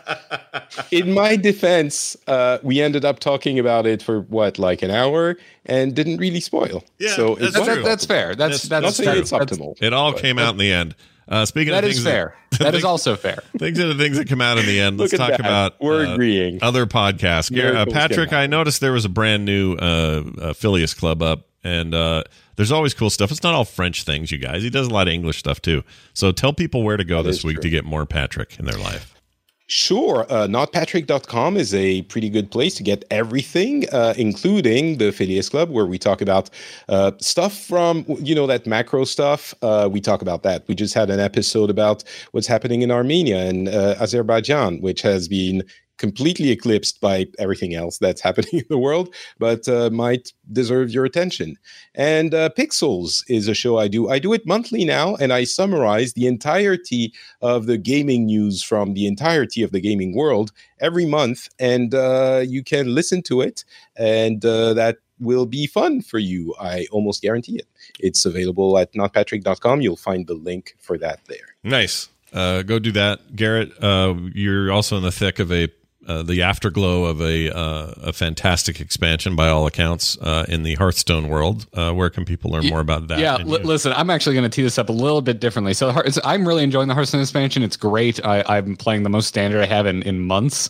In my defense, uh, we ended up talking about it for what, like an hour, and didn't really spoil. Yeah, so that's it's true. That, that's fair. That's That's- that's, not saying fair. it's That's- optimal. it all but- came out in the end. Uh, speaking That of is things fair. That is also fair. things are the things that come out in the end. Let's Look at talk that. about We're uh, agreeing. other podcasts. Gar- uh, Miracles Patrick, can I happen. noticed there was a brand new uh, Affiliates Club up, and uh, there's always cool stuff. It's not all French things, you guys. He does a lot of English stuff too. So tell people where to go That this is week true. to get more Patrick in their life. Sure. Uh, not patrick dot com is a pretty good place to get everything, uh, including the Phileas Club, where we talk about uh, stuff from, you know, that macro stuff. Uh, we talk about that. We just had an episode about what's happening in Armenia and uh, Azerbaijan, which has been completely eclipsed by everything else that's happening in the world, but uh, might deserve your attention. And uh, Pixels is a show I do. I do it monthly now, and I summarize the entirety of the gaming news from the entirety of the gaming world every month, and uh, you can listen to it, and uh, that will be fun for you. I almost guarantee it. It's available at not patrick dot com. You'll find the link for that there. Nice. Uh, go do that, Garrett. Uh, you're also in the thick of a uh, the afterglow of a uh, a fantastic expansion by all accounts uh, in the Hearthstone world. Uh, where can people learn more about that? Yeah, and li- you? listen, I'm actually going to tee this up a little bit differently. So the Heart- it's, I'm really enjoying the Hearthstone expansion. It's great. I, I'm playing the most standard I have in, in months.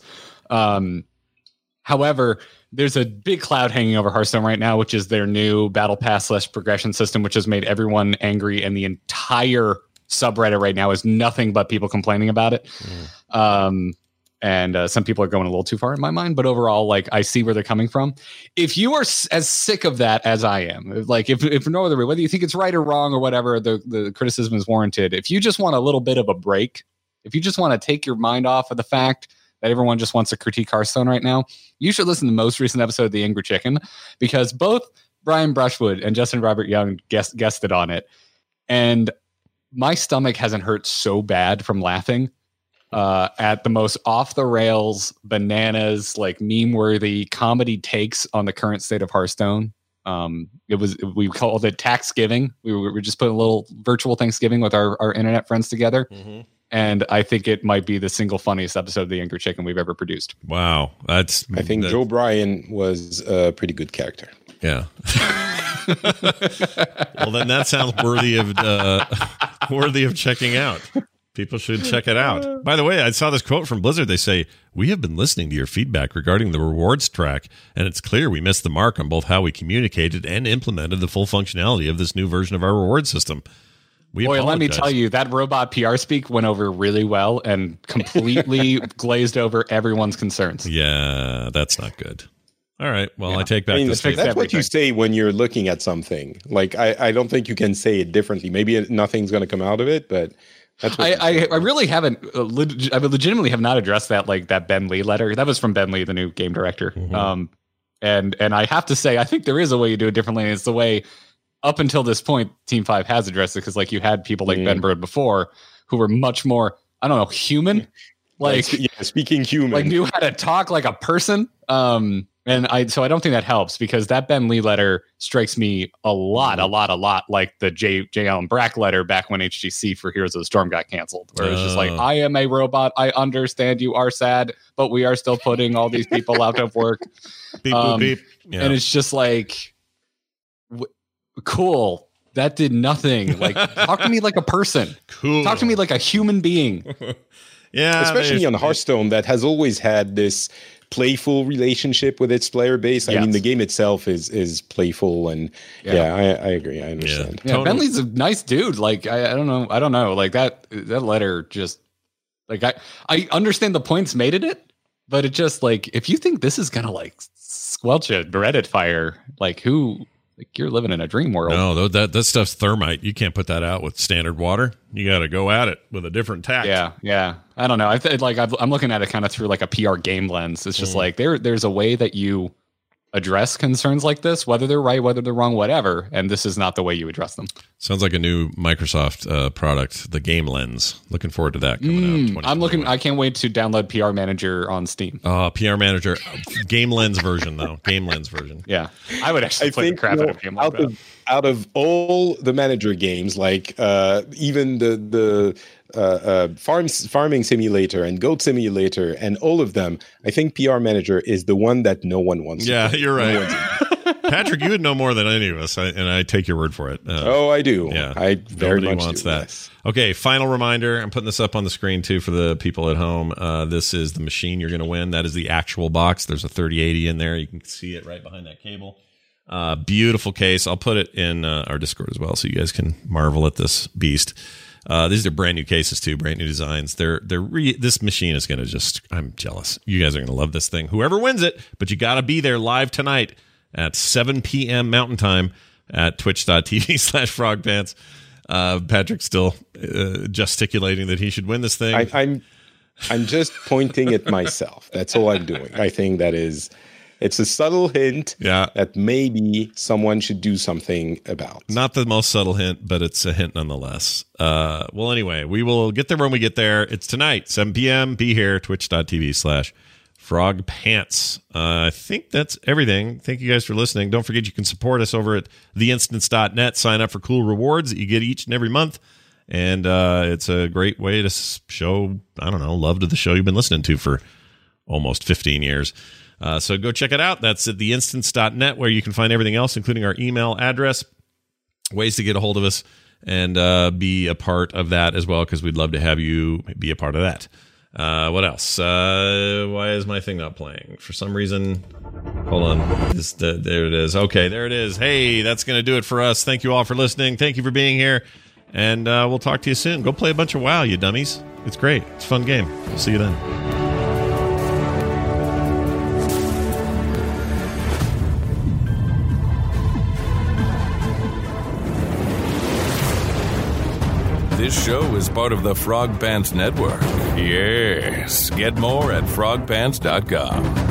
Um, however, there's a big cloud hanging over Hearthstone right now, which is their new battle pass slash progression system, which has made everyone angry, and the entire subreddit right now is nothing but people complaining about it. Mm. Um, and uh, some people are going a little too far in my mind, but overall, like, I see where they're coming from. If you are s- as sick of that as I am, like if, if for no other way, whether you think it's right or wrong or whatever, the, the criticism is warranted. If you just want a little bit of a break, if you just want to take your mind off of the fact that everyone just wants to critique Hearthstone right now, you should listen to the most recent episode of The Angry Chicken, because both Brian Brushwood and Justin Robert Young guest, guested on it. And my stomach hasn't hurt so bad from laughing uh, at the most off the rails, bananas, like meme worthy comedy takes on the current state of Hearthstone. Um, it was, we called it Taxgiving. We were, we were just putting a little virtual Thanksgiving with our, our internet friends together. Mm-hmm. And I think it might be the single funniest episode of The Angry Chicken we've ever produced. Wow. That's, I think that, Joe Bryan was a pretty good character. Yeah. Well, then that sounds worthy of uh, worthy of checking out. People should check it out. By the way, I saw this quote from Blizzard. They say, "We have been listening to your feedback regarding the rewards track, and it's clear we missed the mark on both how we communicated and implemented the full functionality of this new version of our reward system." We Boy, let me apologize. tell you, that robot P R speak went over really well and completely glazed over everyone's concerns. Yeah, that's not good. All right. Well, Yeah. I take back I mean, the that's statement. what you say when you're looking at something. Like, I, I don't think you can say it differently. Maybe it, nothing's going to come out of it, but that's what I, you I, say. I really haven't, uh, leg- I legitimately have not addressed that, like that Ben Lee letter. That was from Ben Lee, the new game director. Mm-hmm. Um, and and I have to say, I think there is a way you do it differently. And it's the way, up until this point, Team Five has addressed it, because like you had people like Mm. Ben Bird before who were much more, I don't know, human. Like, yeah, speaking human. like knew how to talk like a person. Um, and I, so I don't think that helps, because that Ben Lee letter strikes me a lot, a lot, a lot like the J. J. Allen Brack letter back when H G C for Heroes of the Storm got canceled, where it was just like, Oh. I am a robot. I understand you are sad, but we are still putting all these people out of work. Beep, Um, boop, beep. Yeah. And it's just like, w- cool. That did nothing. Like, talk to me like a person. Cool. Talk to me like a human being. Yeah, Especially they- on Hearthstone, that has always had this playful relationship with its player base. I Yes. mean, the game itself is is playful, and Yeah. yeah, I, I agree. I understand. Yeah, Totally. Ben Lee's a nice dude. Like, I, I don't know. I don't know. Like that, that letter just like, I, I understand the points made in it, but it just like, if you think this is going to like squelch a Reddit fire, like who, like you're living in a dream world. No, tho- that that stuff's thermite. You can't put that out with standard water. You got to go at it with a different tack. Yeah. Yeah. I don't know. I th- like, I've, I'm looking at it kind of through like a P R game lens. It's just Mm. like there, there's a way that you address concerns like this, whether they're right, whether they're wrong, whatever. And this is not the way you address them. Sounds like a new Microsoft uh, product, the Game Lens. Looking forward to that coming Mm, out. I'm looking. I can't wait to download P R Manager on Steam. Uh, P R Manager, Game Lens version though. Game Lens version. Yeah, I would actually I play think the crap you know, out of a game like out that. of out of all the manager games, like uh, even the the uh, uh, farm farming simulator and goat simulator and all of them, I think P R Manager is the one that no one wants. Yeah, to play. you're No right. one's- Patrick, you would know more than any of us, I, and I take your word for it. Uh, oh, I do. Yeah, I very nobody much wants do, that. yes. Okay, final reminder. I'm putting this up on the screen too for the people at home. Uh, this is the machine you're going to win. That is the actual box. There's a thirty eighty in there. You can see it right behind that cable. Uh, beautiful case. I'll put it in uh, our Discord as well, so you guys can marvel at this beast. Uh, these are brand new cases too, brand new designs. They're they're re- this machine is going to just. I'm jealous. You guys are going to love this thing. Whoever wins it, but you got to be there live tonight at seven p.m. Mountain Time at twitch.tv slash frogpants. Uh, Patrick's still uh, gesticulating that he should win this thing. I, I'm I'm just pointing at myself. That's all I'm doing. I think that is. It's a subtle hint Yeah. that maybe someone should do something about. Not the most subtle hint, but it's a hint nonetheless. Uh, well, anyway, we will get there when we get there. It's tonight, seven p.m. Be here, twitch.tv slash frog pants. Uh, I think that's everything. Thank you guys for listening. Don't forget you can support us over at the instance dot net. Sign up for cool rewards that you get each and every month. And uh, it's a great way to show, I don't know, love to the show you've been listening to for almost fifteen years. Uh, so go check it out. That's at the instance dot net, where you can find everything else, including our email address, ways to get a hold of us, and uh, be a part of that as well, because we'd love to have you be a part of that. Uh, what else? Uh, why is my thing not playing? For some reason, hold on. This, the, there it is. Okay, there it is. Hey, that's going to do it for us. Thank you all for listening. Thank you for being here, and uh, we'll talk to you soon. Go play a bunch of WoW, you dummies. It's great. It's a fun game. We'll see you then. This show is part of the Frog Pants Network. Yes. Get more at frog pants dot com.